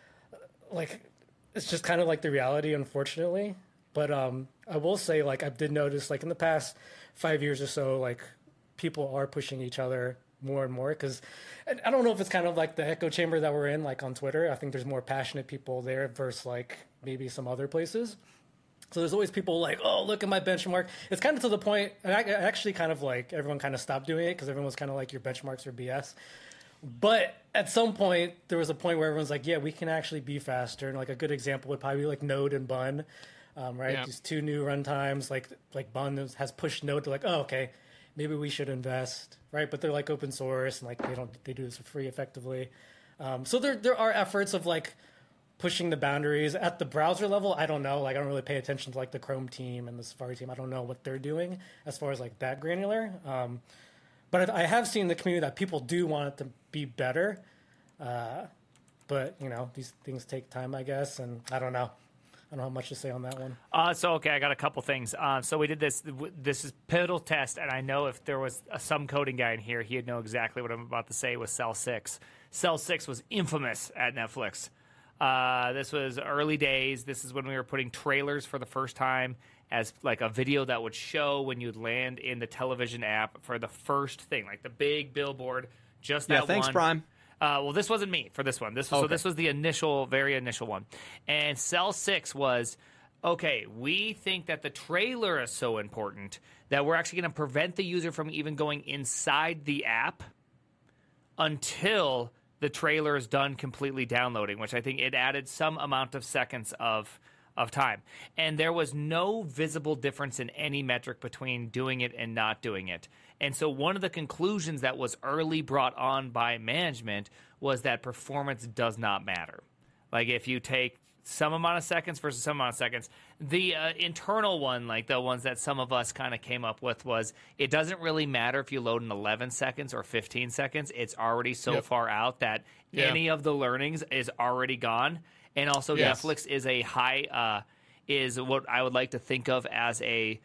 Like it's just kind of like the reality, unfortunately. But um, I will say, like I did notice, like in the past five years or so, like people are pushing each other more and more. Because I don't know if it's kind of like the echo chamber that we're in, like on Twitter. I think there's more passionate people there versus like maybe some other places. So there's always people like, oh, look at my benchmark. It's kind of to the point, and I, I actually kind of like everyone kind of stopped doing it because everyone was kind of like, your benchmarks are B S. But at some point, there was a point where everyone's like, yeah, we can actually be faster. And like a good example would probably be like Node and Bun, um, right? Yeah. These two new runtimes, like like Bun has pushed Node to like, oh, okay, maybe we should invest, right? But they're like open source and like they don't they do this for free effectively. Um, so there there are efforts of like pushing the boundaries at the browser level. I don't know. Like I don't really pay attention to like the Chrome team and the Safari team. I don't know what they're doing as far as like that granular. Um, but I have seen in the community that people do want it to be better. Uh, but you know, these things take time, I guess. And I don't know. I don't have much to say on that one. Uh, so okay, I got a couple things. Uh, so we did this. This is pivotal test, and I know if there was a, some coding guy in here, he'd know exactly what I'm about to say with Cell six. Cell six was infamous at Netflix. Uh, this was early days. This is when we were putting trailers for the first time as like a video that would show when you'd land in the television app for the first thing, like the big billboard. Just that yeah, thanks, one. Prime. Uh, well, this wasn't me for this one. This was, so Okay. this was the initial, very initial one. And Cell six was, okay, we think that the trailer is so important that we're actually going to prevent the user from even going inside the app until the trailer is done completely downloading, which I think it added some amount of seconds of of time. And there was no visible difference in any metric between doing it and not doing it. And so one of the conclusions that was early brought on by management was that performance does not matter. Like if you take some amount of seconds versus some amount of seconds, the uh, internal one, like the ones that some of us kind of came up with, was it doesn't really matter if you load in eleven seconds or fifteen seconds. It's already so Yep. far out that Yeah. any of the learnings is already gone. And also Yes. Netflix is a high, uh, is what I would like to think of as a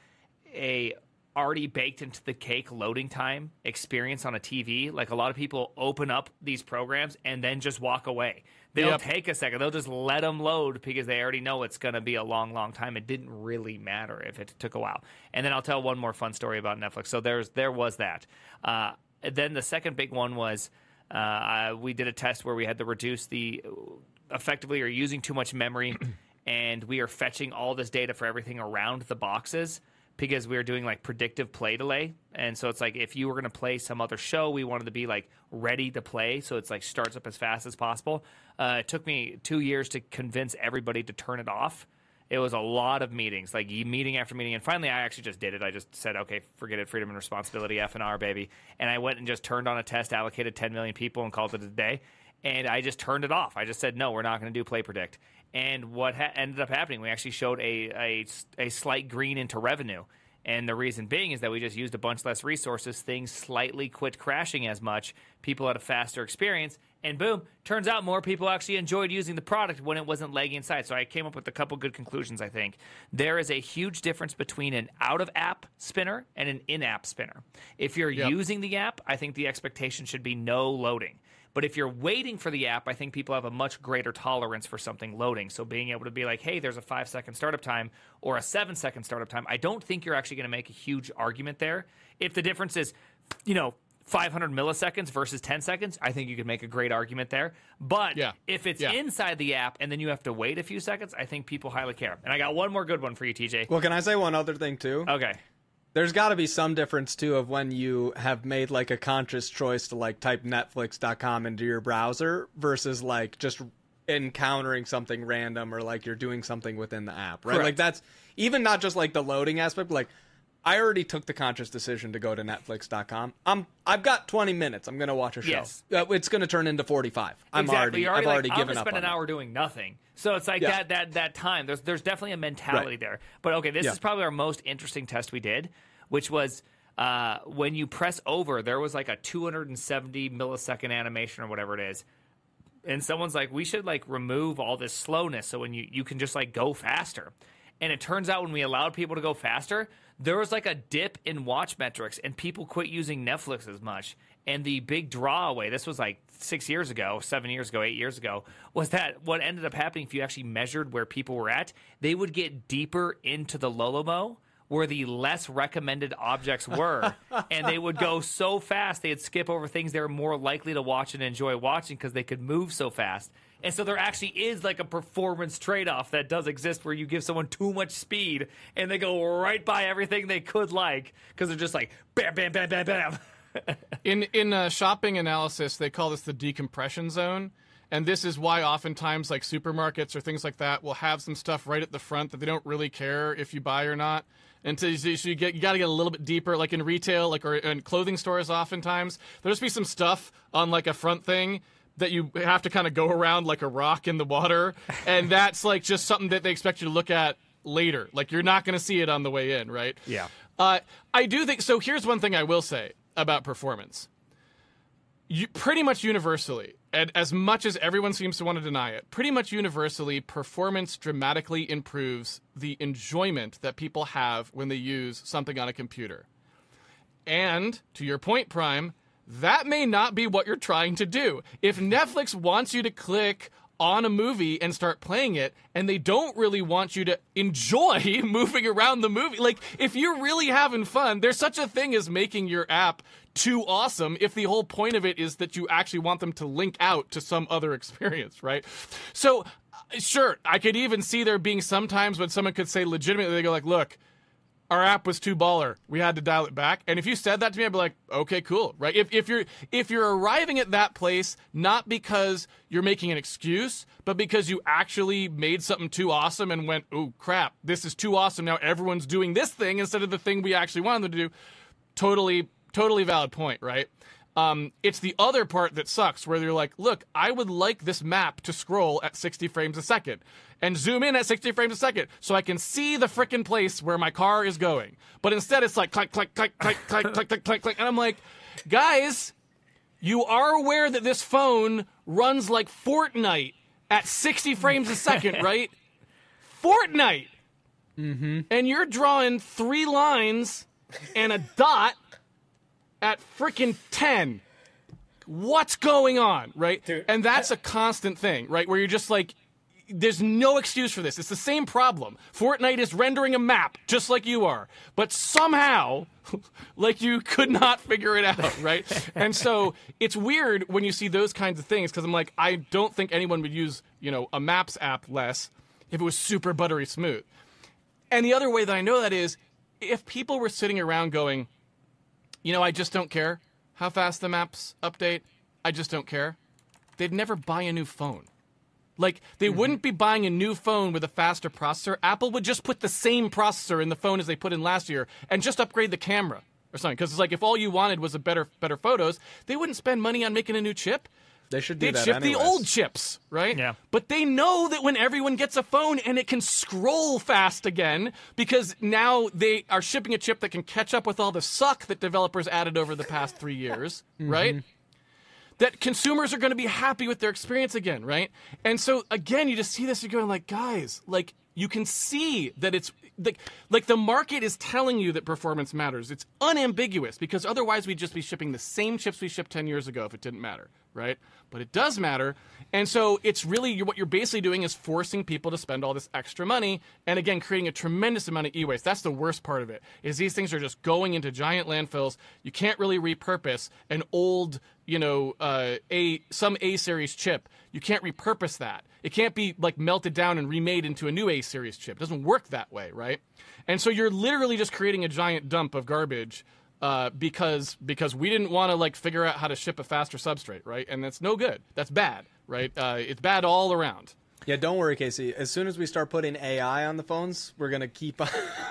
a already baked into the cake loading time experience on a T V. Like a lot of people open up these programs and then just walk away. They'll Yep. take a second. They'll just let them load because they already know it's going to be a long, long time. It didn't really matter if it took a while. And then I'll tell one more fun story about Netflix. So there's there was that. Uh, then the second big one was uh, we did a test where we had to reduce the effectively are using too much memory, and we are fetching all this data for everything around the boxes because we were doing like predictive play delay. And so it's like if you were going to play some other show, we wanted to be like ready to play. So it's like starts up as fast as possible. Uh, it took me two years to convince everybody to turn it off. It was a lot of meetings, like meeting after meeting. And finally, I actually just did it. I just said, okay, forget it, freedom and responsibility, F and R, baby. And I went and just turned on a test, allocated ten million people, and called it a day. And I just turned it off. I just said, no, we're not going to do play predict. And what ha- ended up happening, we actually showed a, a, a slight green into revenue. And the reason being is that we just used a bunch less resources. Things slightly quit crashing as much. People had a faster experience. And boom, turns out more people actually enjoyed using the product when it wasn't lagging inside. So I came up with a couple good conclusions, I think. There is a huge difference between an out-of-app spinner and an in-app spinner. If you're Yep. using the app, I think the expectation should be no loading. But if you're waiting for the app, I think people have a much greater tolerance for something loading. So being able to be like, hey, there's a five-second startup time or a seven-second startup time, I don't think you're actually going to make a huge argument there. If the difference is, you know, five hundred milliseconds versus ten seconds, I think you could make a great argument there. But Yeah. if it's Yeah. inside the app and then you have to wait a few seconds, I think people highly care. And I got one more good one for you, T J. Well, can I say one other thing too? Okay. There's got to be some difference too of when you have made like a conscious choice to like type netflix dot com into your browser versus like just encountering something random or like you're doing something within the app, right? Correct. Like that's even not just like the loading aspect, but like I already took the conscious decision to go to netflix dot com. I'm I've got twenty minutes. I'm going to watch a show. Yes. Uh, it's going to turn into forty-five. I'm Exactly. already, You're I've like, already I'm given gonna up spend on an it. hour doing nothing. So it's like Yeah. that that that time. There's there's definitely a mentality Right. there. But okay, this Yeah. is probably our most interesting test we did, which was uh, when you press over, there was like a two hundred seventy millisecond animation or whatever it is. And someone's like, we should like remove all this slowness so when you, you can just like go faster. And it turns out when we allowed people to go faster, there was like a dip in watch metrics and people quit using Netflix as much. And the big draw away, this was like six years ago, seven years ago, eight years ago, was that what ended up happening if you actually measured where people were at, they would get deeper into the Lolomo where the less recommended objects were. And they would go so fast, they'd skip over things they were more likely to watch and enjoy watching because they could move so fast. And so there actually is like a performance trade-off that does exist where you give someone too much speed and they go right by everything they could like because they're just like bam, bam, bam, bam, bam. In in uh, shopping analysis, they call this the decompression zone, and this is why oftentimes like supermarkets or things like that will have some stuff right at the front that they don't really care if you buy or not. And so you, so you get you got to get a little bit deeper, like in retail, like or in clothing stores. Oftentimes there'll just be some stuff on like a front thing that you have to kind of go around like a rock in the water, and that's like just something that they expect you to look at later. Like you're not going to see it on the way in, right? Yeah. Uh, I do think so. Here's one thing I will say about performance. You, pretty much universally, and as much as everyone seems to want to deny it, pretty much universally, performance dramatically improves the enjoyment that people have when they use something on a computer. And, to your point, Prime, that may not be what you're trying to do. If Netflix wants you to click on a movie and start playing it, and they don't really want you to enjoy moving around the movie. Like, if you're really having fun, there's such a thing as making your app too awesome if the whole point of it is that you actually want them to link out to some other experience, right? So, uh, sure, I could even see there being some times when someone could say legitimately, they go like, look, our app was too baller. We had to dial it back. And if you said that to me, I'd be like, okay, cool, right? If if you're if you're arriving at that place not because you're making an excuse, but because you actually made something too awesome and went, oh crap, this is too awesome. Now everyone's doing this thing instead of the thing we actually wanted them to do. Totally, totally valid point, right? Um, it's the other part that sucks, where you're like, look, I would like this map to scroll at sixty frames a second and zoom in at sixty frames a second so I can see the frickin' place where my car is going. But instead it's like, click, click, click, click, click, click, click, click, click. And I'm like, guys, you are aware that this phone runs like Fortnite at sixty frames a second, right? Fortnite! Mm-hmm. And you're drawing three lines and a dot at freaking ten. What's going on, right? Dude, and that's a constant thing, right? Where you're just like, there's no excuse for this. It's the same problem. Fortnite is rendering a map just like you are, but somehow, like, you could not figure it out, right? And so it's weird when you see those kinds of things, because I'm like, I don't think anyone would use, you know, a Maps app less if it was super buttery smooth. And the other way that I know that is, if people were sitting around going, you know, I just don't care how fast the maps update, I just don't care, they'd never buy a new phone. Like, they mm-hmm. wouldn't be buying a new phone with a faster processor. Apple would just put the same processor in the phone as they put in last year and just upgrade the camera or something. Because it's like, if all you wanted was a better better photos, they wouldn't spend money on making a new chip. They should do They'd that ship anyways. the old chips, right? Yeah. But they know that when everyone gets a phone and it can scroll fast again, because now they are shipping a chip that can catch up with all the suck that developers added over the past three years, mm-hmm. right? That consumers are going to be happy with their experience again, right? And so, again, you just see this, you're going like, guys, like, you can see that it's, like, like the market is telling you that performance matters. It's unambiguous, because otherwise we'd just be shipping the same chips we shipped ten years ago if it didn't matter, right? But it does matter. And so it's really, what you're basically doing is forcing people to spend all this extra money, and again, creating a tremendous amount of e-waste. That's the worst part of it, is these things are just going into giant landfills. You can't really repurpose an old, you know, uh, a some A-series chip. You can't repurpose that. It can't be, like, melted down and remade into a new A-series chip. It doesn't work that way, right? And so you're literally just creating a giant dump of garbage uh, because because we didn't want to, like, figure out how to ship a faster substrate, right? And that's no good. That's bad, right? Uh, it's bad all around. Yeah, don't worry, Casey. As soon as we start putting A I on the phones, we're gonna keep on.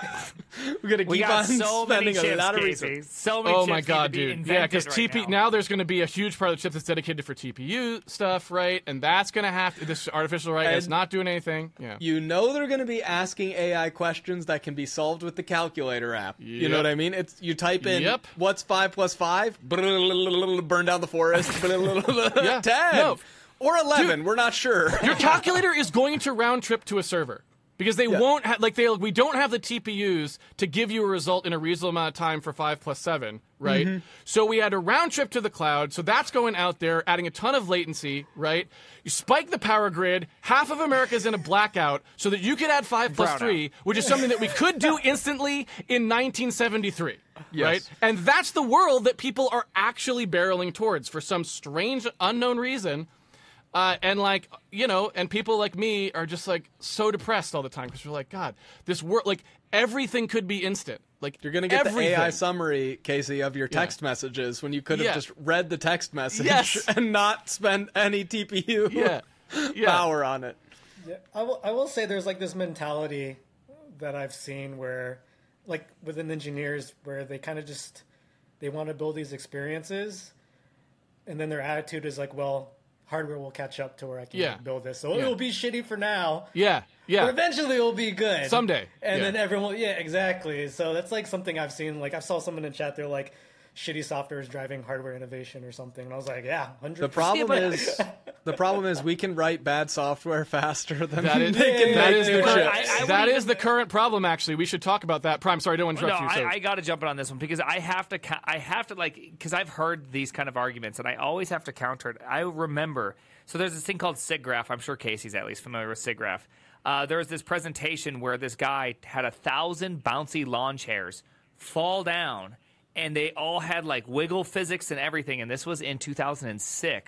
we're gonna keep we got on so spending many chips, a lot of Casey. resources. So many Oh chips my need god, to be dude! invented Yeah, because right T P now. now there's going to be a huge part of the chip that's dedicated for T P U stuff, right? And that's going to have to, this artificial right. It's And not doing anything. Yeah. You know they're going to be asking A I questions that can be solved with the calculator app. You know Yep. what I mean? It's you type in Yep. what's five plus five, burn down the forest, Yeah. ten No. or eleven. We're not sure. Your calculator is going to round trip to a server because they Yeah. won't have, like, they we don't have the T P Us to give you a result in a reasonable amount of time for five plus seven, right? Mm-hmm. So we had a round trip to the cloud. So that's going out there, adding a ton of latency, right? You spike the power grid. Half of America's in a blackout, so that you could add five plus Brownout. three, which is something that we could do instantly in nineteen seventy-three. Yes. Right? And that's the world that people are actually barreling towards for some strange, unknown reason. Uh, and, like, you know, and people like me are just, like, so depressed all the time because we're like, God, this world, like, everything could be instant. Like, You're going to get everything. the A I summary, Casey, of your text messages when you could have Yeah. just read the text message Yes. and not spend any T P U Yeah. Yeah. power on it. Yeah, I will. I will say there's like this mentality that I've seen where, like within engineers, where they kind of just they want to build these experiences, and then their attitude is like, well, hardware will catch up to where I can Yeah. build this, so Yeah. it'll be shitty for now. Yeah. Yeah. But eventually it'll be good. Someday. And Yeah. then everyone, yeah, exactly. So that's like something I've seen. Like I saw someone in chat, they're like, shitty software is driving hardware innovation or something. And I was like, yeah, one hundred percent. The problem is, the problem is we can write bad software faster than That is, they can that make is the new current, chips. I- I that would is the current problem, actually. We should talk about that. Prime, sorry, I don't want to No, interrupt you. So. I, I got to jump in on this one because I have to. ca- I have to like because I've heard these kind of arguments and I always have to counter it. I remember. So there's this thing called SIGGRAPH. I'm sure Casey's at least familiar with SIGGRAPH. Uh, there was this presentation where this guy had a thousand bouncy lawn chairs fall down, and they all had like wiggle physics and everything. And this was in two thousand six.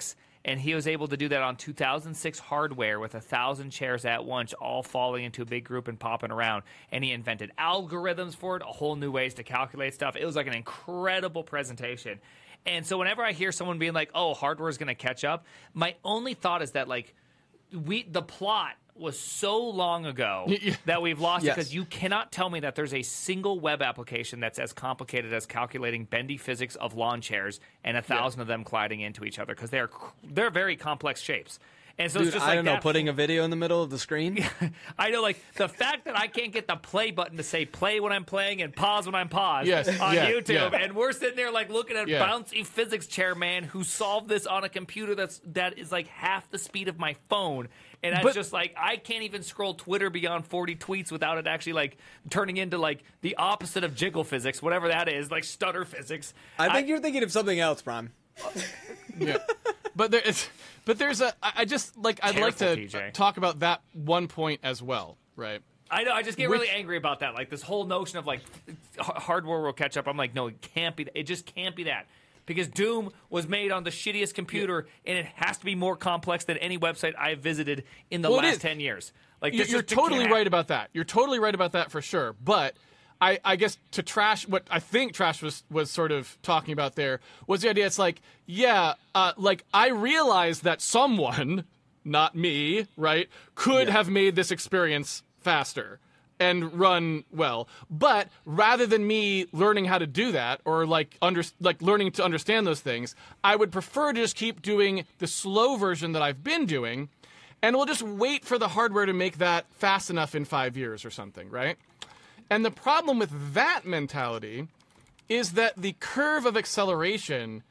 And he was able to do that on two thousand six hardware with a thousand chairs at once, all falling into a big group and popping around. And he invented algorithms for it, a whole new ways to calculate stuff. It was like an incredible presentation. And so whenever I hear someone being like, oh, hardware is going to catch up, my only thought is that, like, we the plot was so long ago that we've lost yes. it, because you cannot tell me that there's a single web application that's as complicated as calculating bendy physics of lawn chairs and a thousand yeah. of them colliding into each other, because they're they're very complex shapes. And so Dude, it's just I like don't know, that. putting a video in the middle of the screen. I know, like the fact that I can't get the play button to say play when I'm playing and pause when I'm paused yes, on yeah, YouTube, yeah. and we're sitting there like looking at Yeah. bouncy physics chair man who solved this on a computer that's that is like half the speed of my phone, and I'm But- just like, I can't even scroll Twitter beyond forty tweets without it actually like turning into like the opposite of jiggle physics, whatever that is, like stutter physics. I think you're thinking of something else, Prime. Yeah. But there is, but there's a. I I just like. I'd like Careful, to T J. talk about that one point as well, right? I know. I just get Which- really angry about that. Like this whole notion of like h- hardware will catch up. I'm like, no, it can't be. It just can't be that, because Doom was made on the shittiest computer, and it has to be more complex than any website I've visited in the Well, it last is. ten years. Like You- this You're just- it totally can't right about that. You're totally right about that for sure. But I, I guess to trash what I think Trash was was sort of talking about there was the idea. It's like, yeah, uh, like I realized that someone, not me, right, could Yeah. have made this experience faster and run well. But rather than me learning how to do that, or like under like learning to understand those things, I would prefer to just keep doing the slow version that I've been doing, and we'll just wait for the hardware to make that fast enough in five years or something, right? And the problem with that mentality is that the curve of acceleration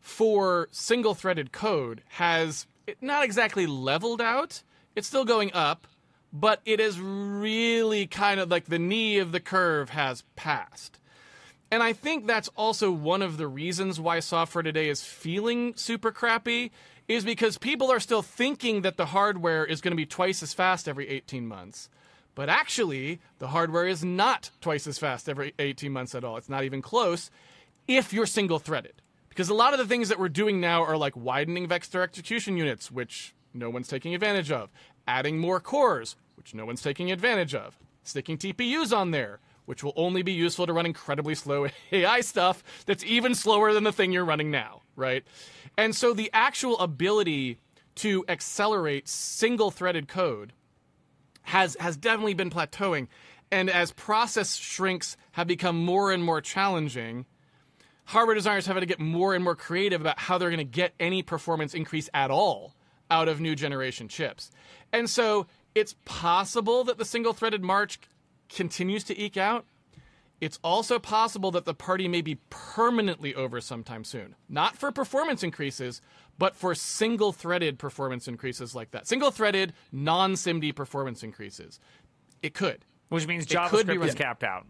for single-threaded code has not exactly leveled out. It's still going up, but it is really kind of like the knee of the curve has passed. And I think that's also one of the reasons why software today is feeling super crappy, is because people are still thinking that the hardware is going to be twice as fast every eighteen months. But actually, the hardware is not twice as fast every eighteen months at all. It's not even close if you're single-threaded. Because a lot of the things that we're doing now are like widening vector execution units, which no one's taking advantage of, adding more cores, which no one's taking advantage of, sticking T P Us on there, which will only be useful to run incredibly slow A I stuff that's even slower than the thing you're running now, right? And so the actual ability to accelerate single-threaded code has has definitely been plateauing. And as process shrinks have become more and more challenging, hardware designers have had to get more and more creative about how they're going to get any performance increase at all out of new generation chips. And so it's possible that the single-threaded march continues to eke out. It's also possible that the party may be permanently over sometime soon. Not for performance increases, but for single-threaded performance increases like that. Single-threaded, non-SIMD performance increases. It could. Which means It could be JavaScript is right. capped out.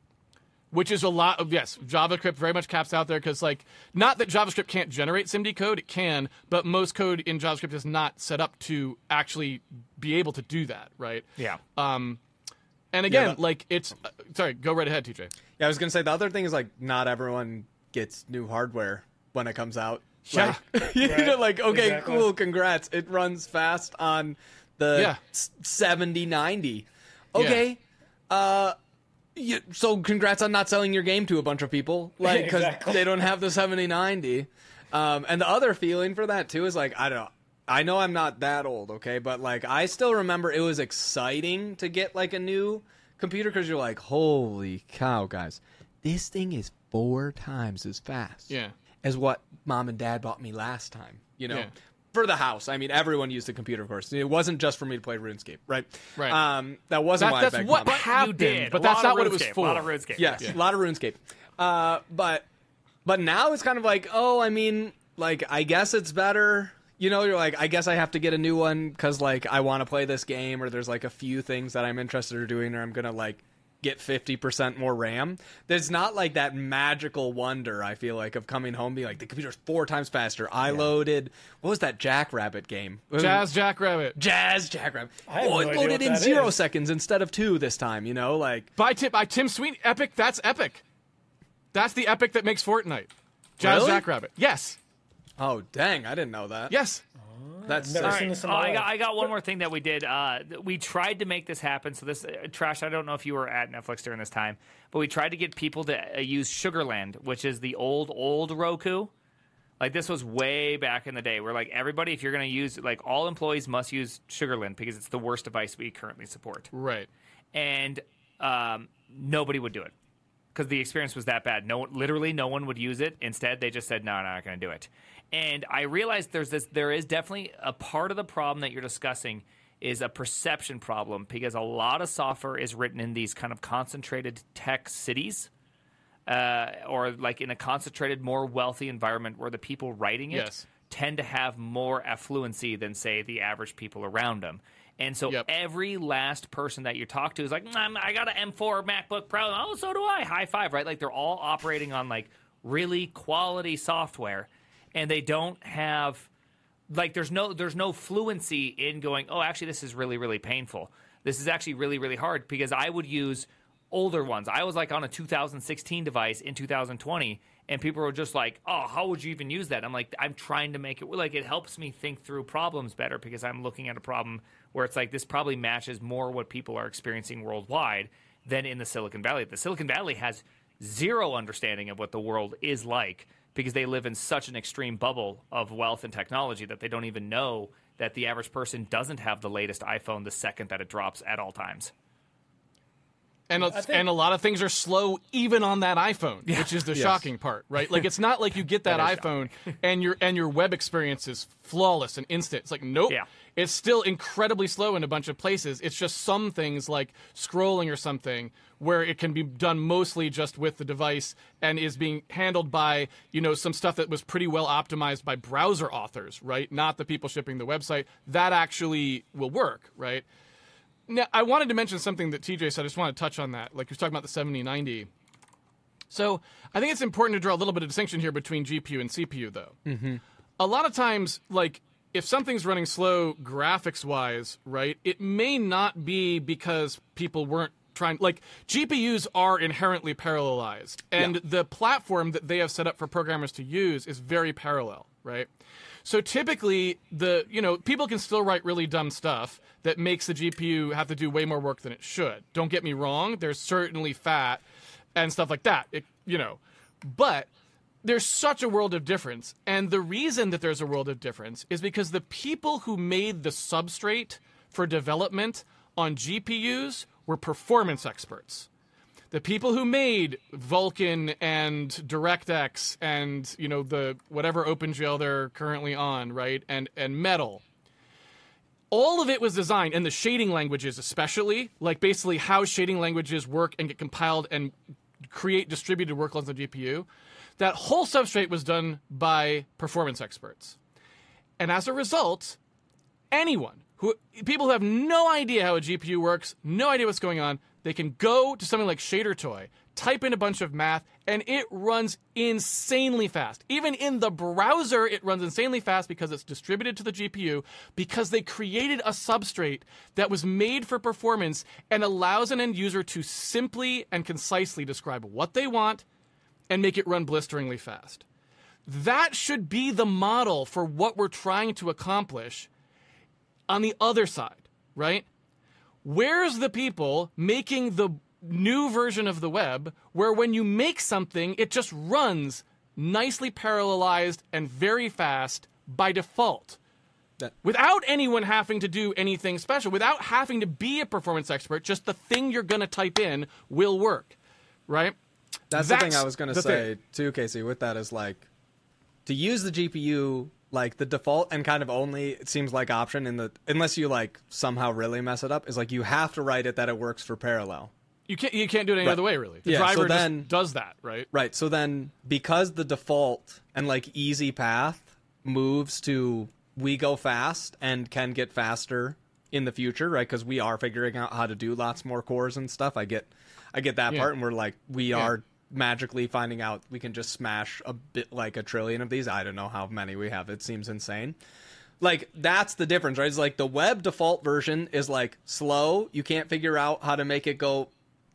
Which is a lot of, yes, JavaScript very much caps out there because, like, not that JavaScript can't generate SIMD code, it can, but most code in JavaScript is not set up to actually be able to do that, right? Yeah. Um, and again, Yeah, but- like, it's, uh, sorry, go right ahead, T J. Yeah, I was gonna say the other thing is like not everyone gets new hardware when it comes out. Yeah. Like, you Right. know, like okay, Exactly. cool, congrats. It runs fast on the Yeah. seventy ninety. Okay. Uh you, so congrats on not selling your game to a bunch of people, like because Exactly. they don't have the seventy ninety. Um, and the other feeling for that too is like I don't know. I know I'm not that old, okay, but like I still remember it was exciting to get like a new computer because you're like, holy cow, guys, this thing is four times as fast Yeah. as what mom and dad bought me last time. You know, Yeah. for the house. I mean, everyone used a computer, of course. It wasn't just for me to play RuneScape, right? Right. Um, that wasn't That, why that's I begged what Mom. happened, You did, but A that's lot not of what it was RuneScape, for. A lot of RuneScape. Yes, Yeah. a lot of RuneScape. Uh, but but now it's kind of like, oh, I mean, like I guess it's better. You know, you're like, I guess I have to get a new one because like I want to play this game, or there's like a few things that I'm interested in doing, or I'm gonna like get fifty percent more RAM. There's not like that magical wonder, I feel like, of coming home being like, the computer's four times faster. I loaded, what was that Jackrabbit game? Jazz Jackrabbit. Jazz Jackrabbit. I have Oh, no it idea loaded what in that zero is. seconds instead of two this time, you know? Like, By Tim, by Tim Sweeney. Epic, that's Epic. That's the Epic that makes Fortnite. Jazz Really? Jackrabbit. Yes. Oh, dang. I didn't know that. Yes. That's Never sick. seen this in Oh, my I life. got, I got one more thing that we did. Uh, we tried to make this happen. So this uh, Trash, I don't know if you were at Netflix during this time, but we tried to get people to uh, use Sugarland, which is the old old Roku. Like this was way back in the day, where like everybody, if you're going to use, like all employees must use Sugarland because it's the worst device we currently support. Right. And um, nobody would do it because the experience was that bad. No, one- literally, no one would use it. Instead, they just said, "No, no, not going to do it." And I realized there's this. There is definitely a part of the problem that you're discussing is a perception problem because a lot of software is written in these kind of concentrated tech cities, uh, or like in a concentrated, more wealthy environment where the people writing it Yes. tend to have more affluency than, say, the average people around them. And so Yep. every last person that you talk to is like, mm, I got an M four MacBook Pro. Oh, so do I. High five, right? Like they're all operating on like really quality software, and they don't have like there's no there's no fluency in going, oh, actually this is really really painful. This is actually really really hard because I would use older ones. I was like on a two thousand sixteen device in two thousand twenty, and people were just like, oh, how would you even use that? I'm like, I'm trying to make it like it helps me think through problems better because I'm looking at a problem where it's like this probably matches more what people are experiencing worldwide than in the Silicon Valley. The Silicon Valley has zero understanding of what the world is like because they live in such an extreme bubble of wealth and technology that they don't even know that the average person doesn't have the latest iPhone the second that it drops at all times. And a, think- and a lot of things are slow even on that iPhone, which is the Yes. shocking part, right? Like it's not like you get that, That is iPhone and your and your web experience is flawless and instant. It's like nope. Yeah. It's still incredibly slow in a bunch of places. It's just some things like scrolling or something where it can be done mostly just with the device and is being handled by, you know, some stuff that was pretty well optimized by browser authors, right? Not the people shipping the website. That actually will work, right? Now, I wanted to mention something that T J said. I just want to touch on that. Like, he was talking about the seventy ninety. So I think it's important to draw a little bit of distinction here between G P U and C P U, though. Mm-hmm. A lot of times, like, if something's running slow graphics-wise, right, it may not be because people weren't trying... Like, G P Us are inherently parallelized, and Yeah. the platform that they have set up for programmers to use is very parallel, right? So typically, the you know people can still write really dumb stuff that makes the G P U have to do way more work than it should. Don't get me wrong; there's certainly fat and stuff like that. It, you know, but there's such a world of difference, and the reason that there's a world of difference is because the people who made the substrate for development on G P Us were performance experts. The people who made Vulkan and DirectX and, you know, the whatever OpenGL they're currently on, right, and and Metal, all of it was designed, and the shading languages especially, like basically how shading languages work and get compiled and create distributed workloads on G P U, that whole substrate was done by performance experts. And as a result, anyone, who people who have no idea how a G P U works, no idea what's going on, they can go to something like ShaderToy, type in a bunch of math, and it runs insanely fast. Even in the browser, it runs insanely fast because it's distributed to the G P U, because they created a substrate that was made for performance and allows an end user to simply and concisely describe what they want and make it run blisteringly fast. That should be the model for what we're trying to accomplish on the other side, right? Where's the people making the new version of the web where when you make something, it just runs nicely parallelized and very fast by default? That- Without anyone having to do anything special, without having to be a performance expert, just the thing you're going to type in will work, right? That's, the thing That's I was going to the say thing. too, Casey. With that is like to use the G P U, like the default and kind of only it seems like option in the unless you like somehow really mess it up is like you have to write it that it works for parallel. You can't you can't do it any Right. other way, really. The Yeah, so driver then- just does that, right? Right. So then because the default and like easy path moves to we go fast and can get faster in the future, right? Because we are figuring out how to do lots more cores and stuff. I get I get that Yeah. part, and we're like we are magically finding out we can just smash a bit like a trillion of these. I don't know how many we have. It seems insane. Like that's the difference, right? It's like the web default version is like slow. You can't figure out how to make it go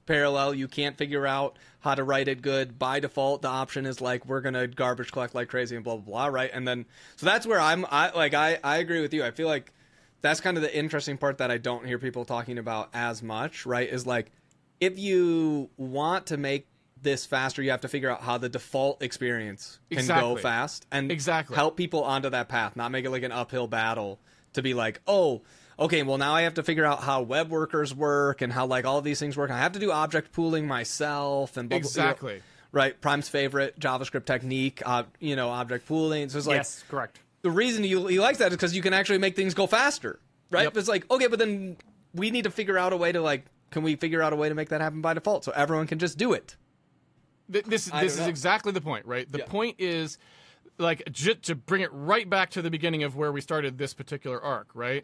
parallel. You can't figure out how to write it good. By default, the option is like, we're going to garbage collect like crazy and blah, blah, blah, right? And then, so that's where I'm, I like, I, I agree with you. I feel like that's kind of the interesting part that I don't hear people talking about as much, right? Is like, if you want to make this faster, you have to figure out how the default experience can Exactly. go fast and Exactly. help people onto that path, not make it like an uphill battle to be like, oh, okay, well now I have to figure out how web workers work and how like all of these things work. I have to do object pooling myself and blah, blah, Exactly. you know, right? Prime's favorite JavaScript technique, uh, you know, object pooling. So it's like yes, correct. the reason you he likes that is because you can actually make things go faster, right? Yep. It's like, okay, but then we need to figure out a way to like, can we figure out a way to make that happen by default so everyone can just do it? Th- This I this don't is know. exactly the point, right? The Yeah. point is, like, j- to bring it right back to the beginning of where we started this particular arc, right?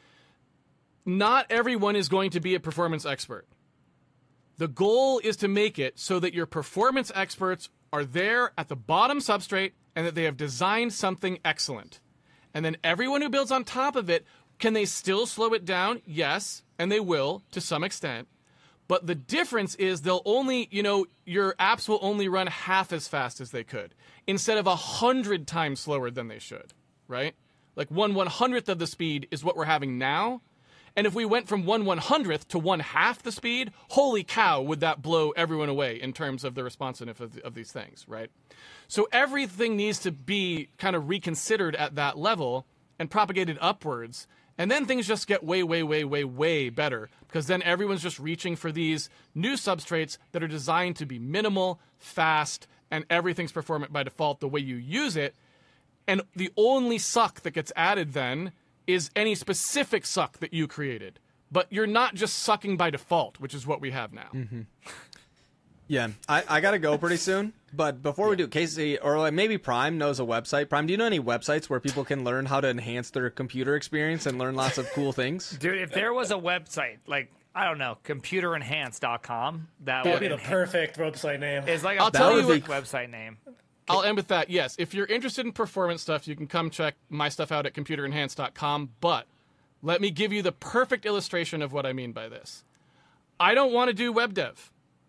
Not everyone is going to be a performance expert. The goal is to make it so that your performance experts are there at the bottom substrate and that they have designed something excellent. And then everyone who builds on top of it, can they still slow it down? Yes, and they will to some extent. But the difference is they'll only, you know, your apps will only run half as fast as they could instead of a hundred times slower than they should, right? Like one one hundredth of the speed is what we're having now. And if we went from one one hundredth to one half the speed, holy cow, would that blow everyone away in terms of the responsiveness of, of these things, right? So everything needs to be kind of reconsidered at that level and propagated upwards. And then things just get way, way, way, way, way better because then everyone's just reaching for these new substrates that are designed to be minimal, fast, and everything's performant by default the way you use it. And the only suck that gets added then is any specific suck that you created. But you're not just sucking by default, which is what we have now. Mm-hmm. Yeah, I, I got to go pretty soon. But before we do, Casey, or like maybe Prime knows a website. Prime, do you know any websites where people can learn how to enhance their computer experience and learn lots of cool things? Dude, if there was a website, like, I don't know, computer enhance dot com, that That'd would be the enhance. perfect website name. It's like I'll a tell you perfect what- website name. I'll end with that. Yes, if you're interested in performance stuff, you can come check my stuff out at computer enhance dot com. But let me give you the perfect illustration of what I mean by this. I don't want to do web dev.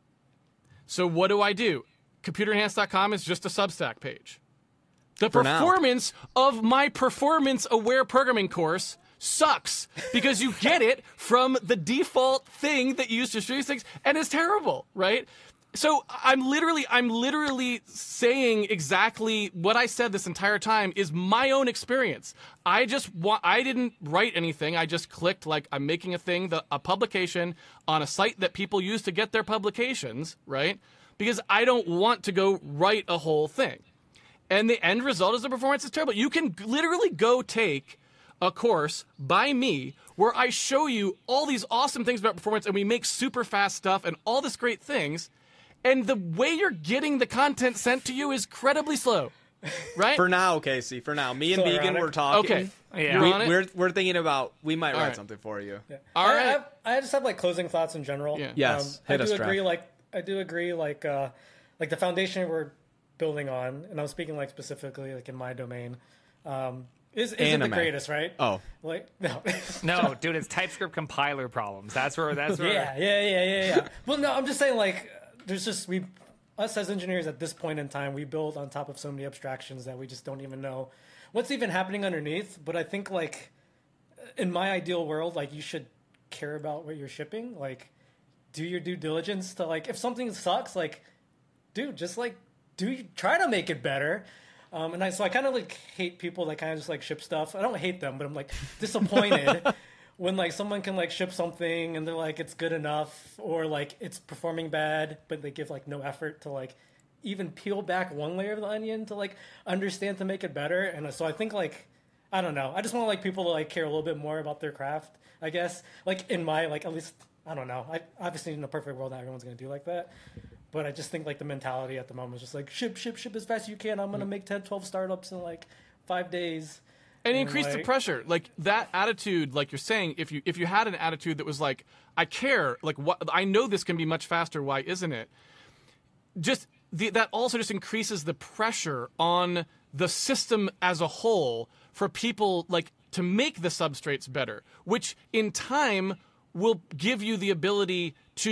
So what do I do? computer enhance dot com is just a Substack page. The For now. performance of my performance-aware programming course sucks because you get it from the default thing that used to show you things, and it's terrible, right? So I'm literally, I'm literally saying exactly what I said this entire time is my own experience. I just want, I didn't write anything. I just clicked like I'm making a thing, the, a publication on a site that people use to get their publications, right? Because I don't want to go write a whole thing. And the end result is the performance is terrible. You can literally go take a course by me where I show you all these awesome things about performance and we make super fast stuff and all this great things. And the way you're getting the content sent to you is incredibly slow, right? For now, Casey, for now. Me and So Vegan ironic. were talking. Okay. Yeah. We, You're on it? we're, we're thinking about, we might write right. something for you. All I, right. I, I just have like closing thoughts in general. Yeah. Yes, I hit do us, agree. Trav. Like I do agree. Like uh, like the foundation we're building on, and I'm speaking like specifically like in my domain, um, is isn't Anime. the greatest, right? Oh. Like no. No, dude, it's TypeScript compiler problems. That's where, that's where. Yeah, yeah, yeah, yeah, yeah. Well, no, I'm just saying, like, there's just we, us as engineers at this point in time, we build on top of so many abstractions that we just don't even know what's even happening underneath. But I think, like, in my ideal world, like, you should care about what you're shipping. Like, do your due diligence to, like, if something sucks, like, dude, just like, do try to make it better. Um, and I so I kind of like hate people that kind of just like ship stuff. I don't hate them, but I'm like disappointed when like someone can like ship something and they're like it's good enough or like it's performing bad, but they give like no effort to like even peel back one layer of the onion to like understand to make it better. And so I think like I don't know. I just want like people to like care a little bit more about their craft. I guess like in my like at least I don't know. I obviously in a perfect world not everyone's gonna do like that. But I just think, like, the mentality at the moment is just, like, ship, ship, ship as fast as you can. I'm going to make ten, twelve startups in, like, five days. And And, increase the like- pressure. Like, that attitude, like you're saying, if you if you had an attitude that was like, I care, like, what I know this can be much faster, why isn't it? Just, the, that also just increases the pressure on the system as a whole for people, like, to make the substrates better, which in time will give you the ability to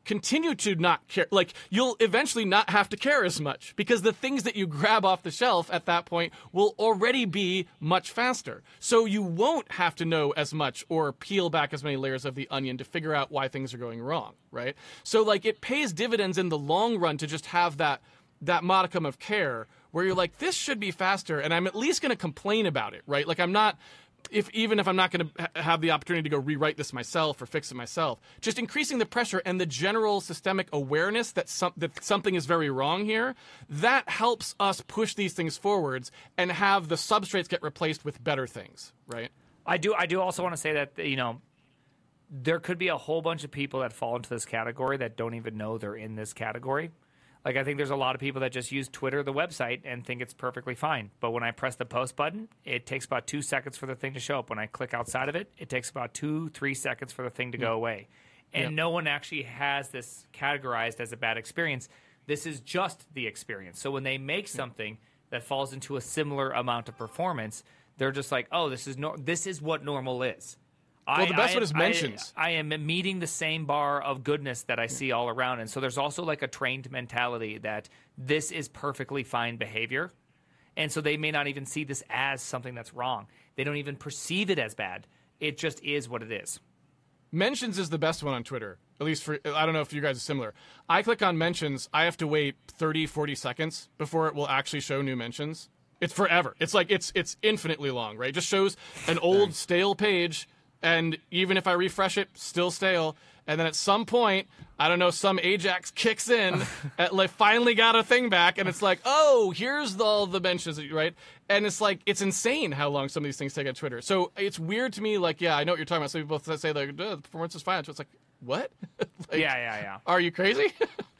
continue to not care. Like, you'll eventually not have to care as much because the things that you grab off the shelf at that point will already be much faster. So you won't have to know as much or peel back as many layers of the onion to figure out why things are going wrong, right? So, like, it pays dividends in the long run to just have that that modicum of care where you're like, this should be faster, and I'm at least going to complain about it, right? Like, I'm not... If even if I'm not going to ha- have the opportunity to go rewrite this myself or fix it myself, just increasing the pressure and the general systemic awareness that some, that something is very wrong here, that helps us push these things forwards and have the substrates get replaced with better things, right? I do. I do also want to say that, you know, there could be a whole bunch of people that fall into this category that don't even know they're in this category. Like, I think there's a lot of people that just use Twitter, the website, and think it's perfectly fine. But when I press the post button, it takes about two seconds for the thing to show up. When I click outside of it, it takes about two, three seconds for the thing to go away. And yep. no one actually has this categorized as a bad experience. This is just the experience. So when they make something that falls into a similar amount of performance, they're just like, oh, this is no- this is what normal is. Well, the best I, one is mentions. I, I am meeting the same bar of goodness that I see all around. And so there's also like a trained mentality that this is perfectly fine behavior. And so they may not even see this as something that's wrong. They don't even perceive it as bad. It just is what it is. Mentions is the best one on Twitter. At least for, I don't know if you guys are similar. I click on mentions. I have to wait thirty, forty seconds before it will actually show new mentions. It's forever. It's like, it's, it's infinitely long, right? It just shows an old stale page. And even if I refresh it, still stale. And then at some point, I don't know, some Ajax kicks in, at, like finally got a thing back, and it's like, oh, here's the, all the mentions, right? And it's like, it's insane how long some of these things take on Twitter. So it's weird to me, like, yeah, I know what you're talking about. Some people say, like, the performance is fine. So it's like, what? like, yeah, yeah, yeah. Are you crazy?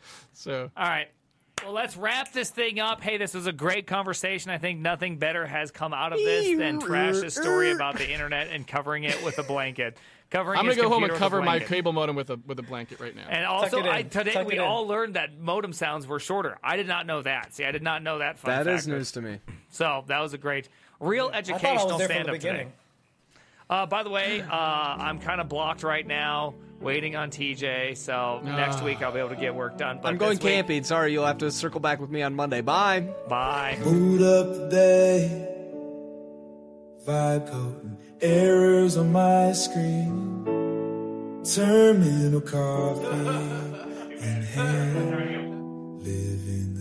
so. All right. Well, let's wrap this thing up. Hey, this was a great conversation. I think nothing better has come out of this than Trash's story about the internet and covering it with a blanket. Covering I'm going to go home and cover my blanket. cable modem with a with a blanket right now. And also, I, today Tuck we all learned that modem sounds were shorter. I did not know that. See, I did not know that fun That fact. is news to me. So that was a great, real I educational thought I was there from stand-up the beginning. today. Uh, by the way, uh, I'm kind of blocked right now, waiting on T J. So next week I'll be able to get work done. But I'm going this week- camping. Sorry, you'll have to circle back with me on Monday. Bye. Bye. Boot up the day, vibe coding, errors on my screen, terminal coffee in hand, living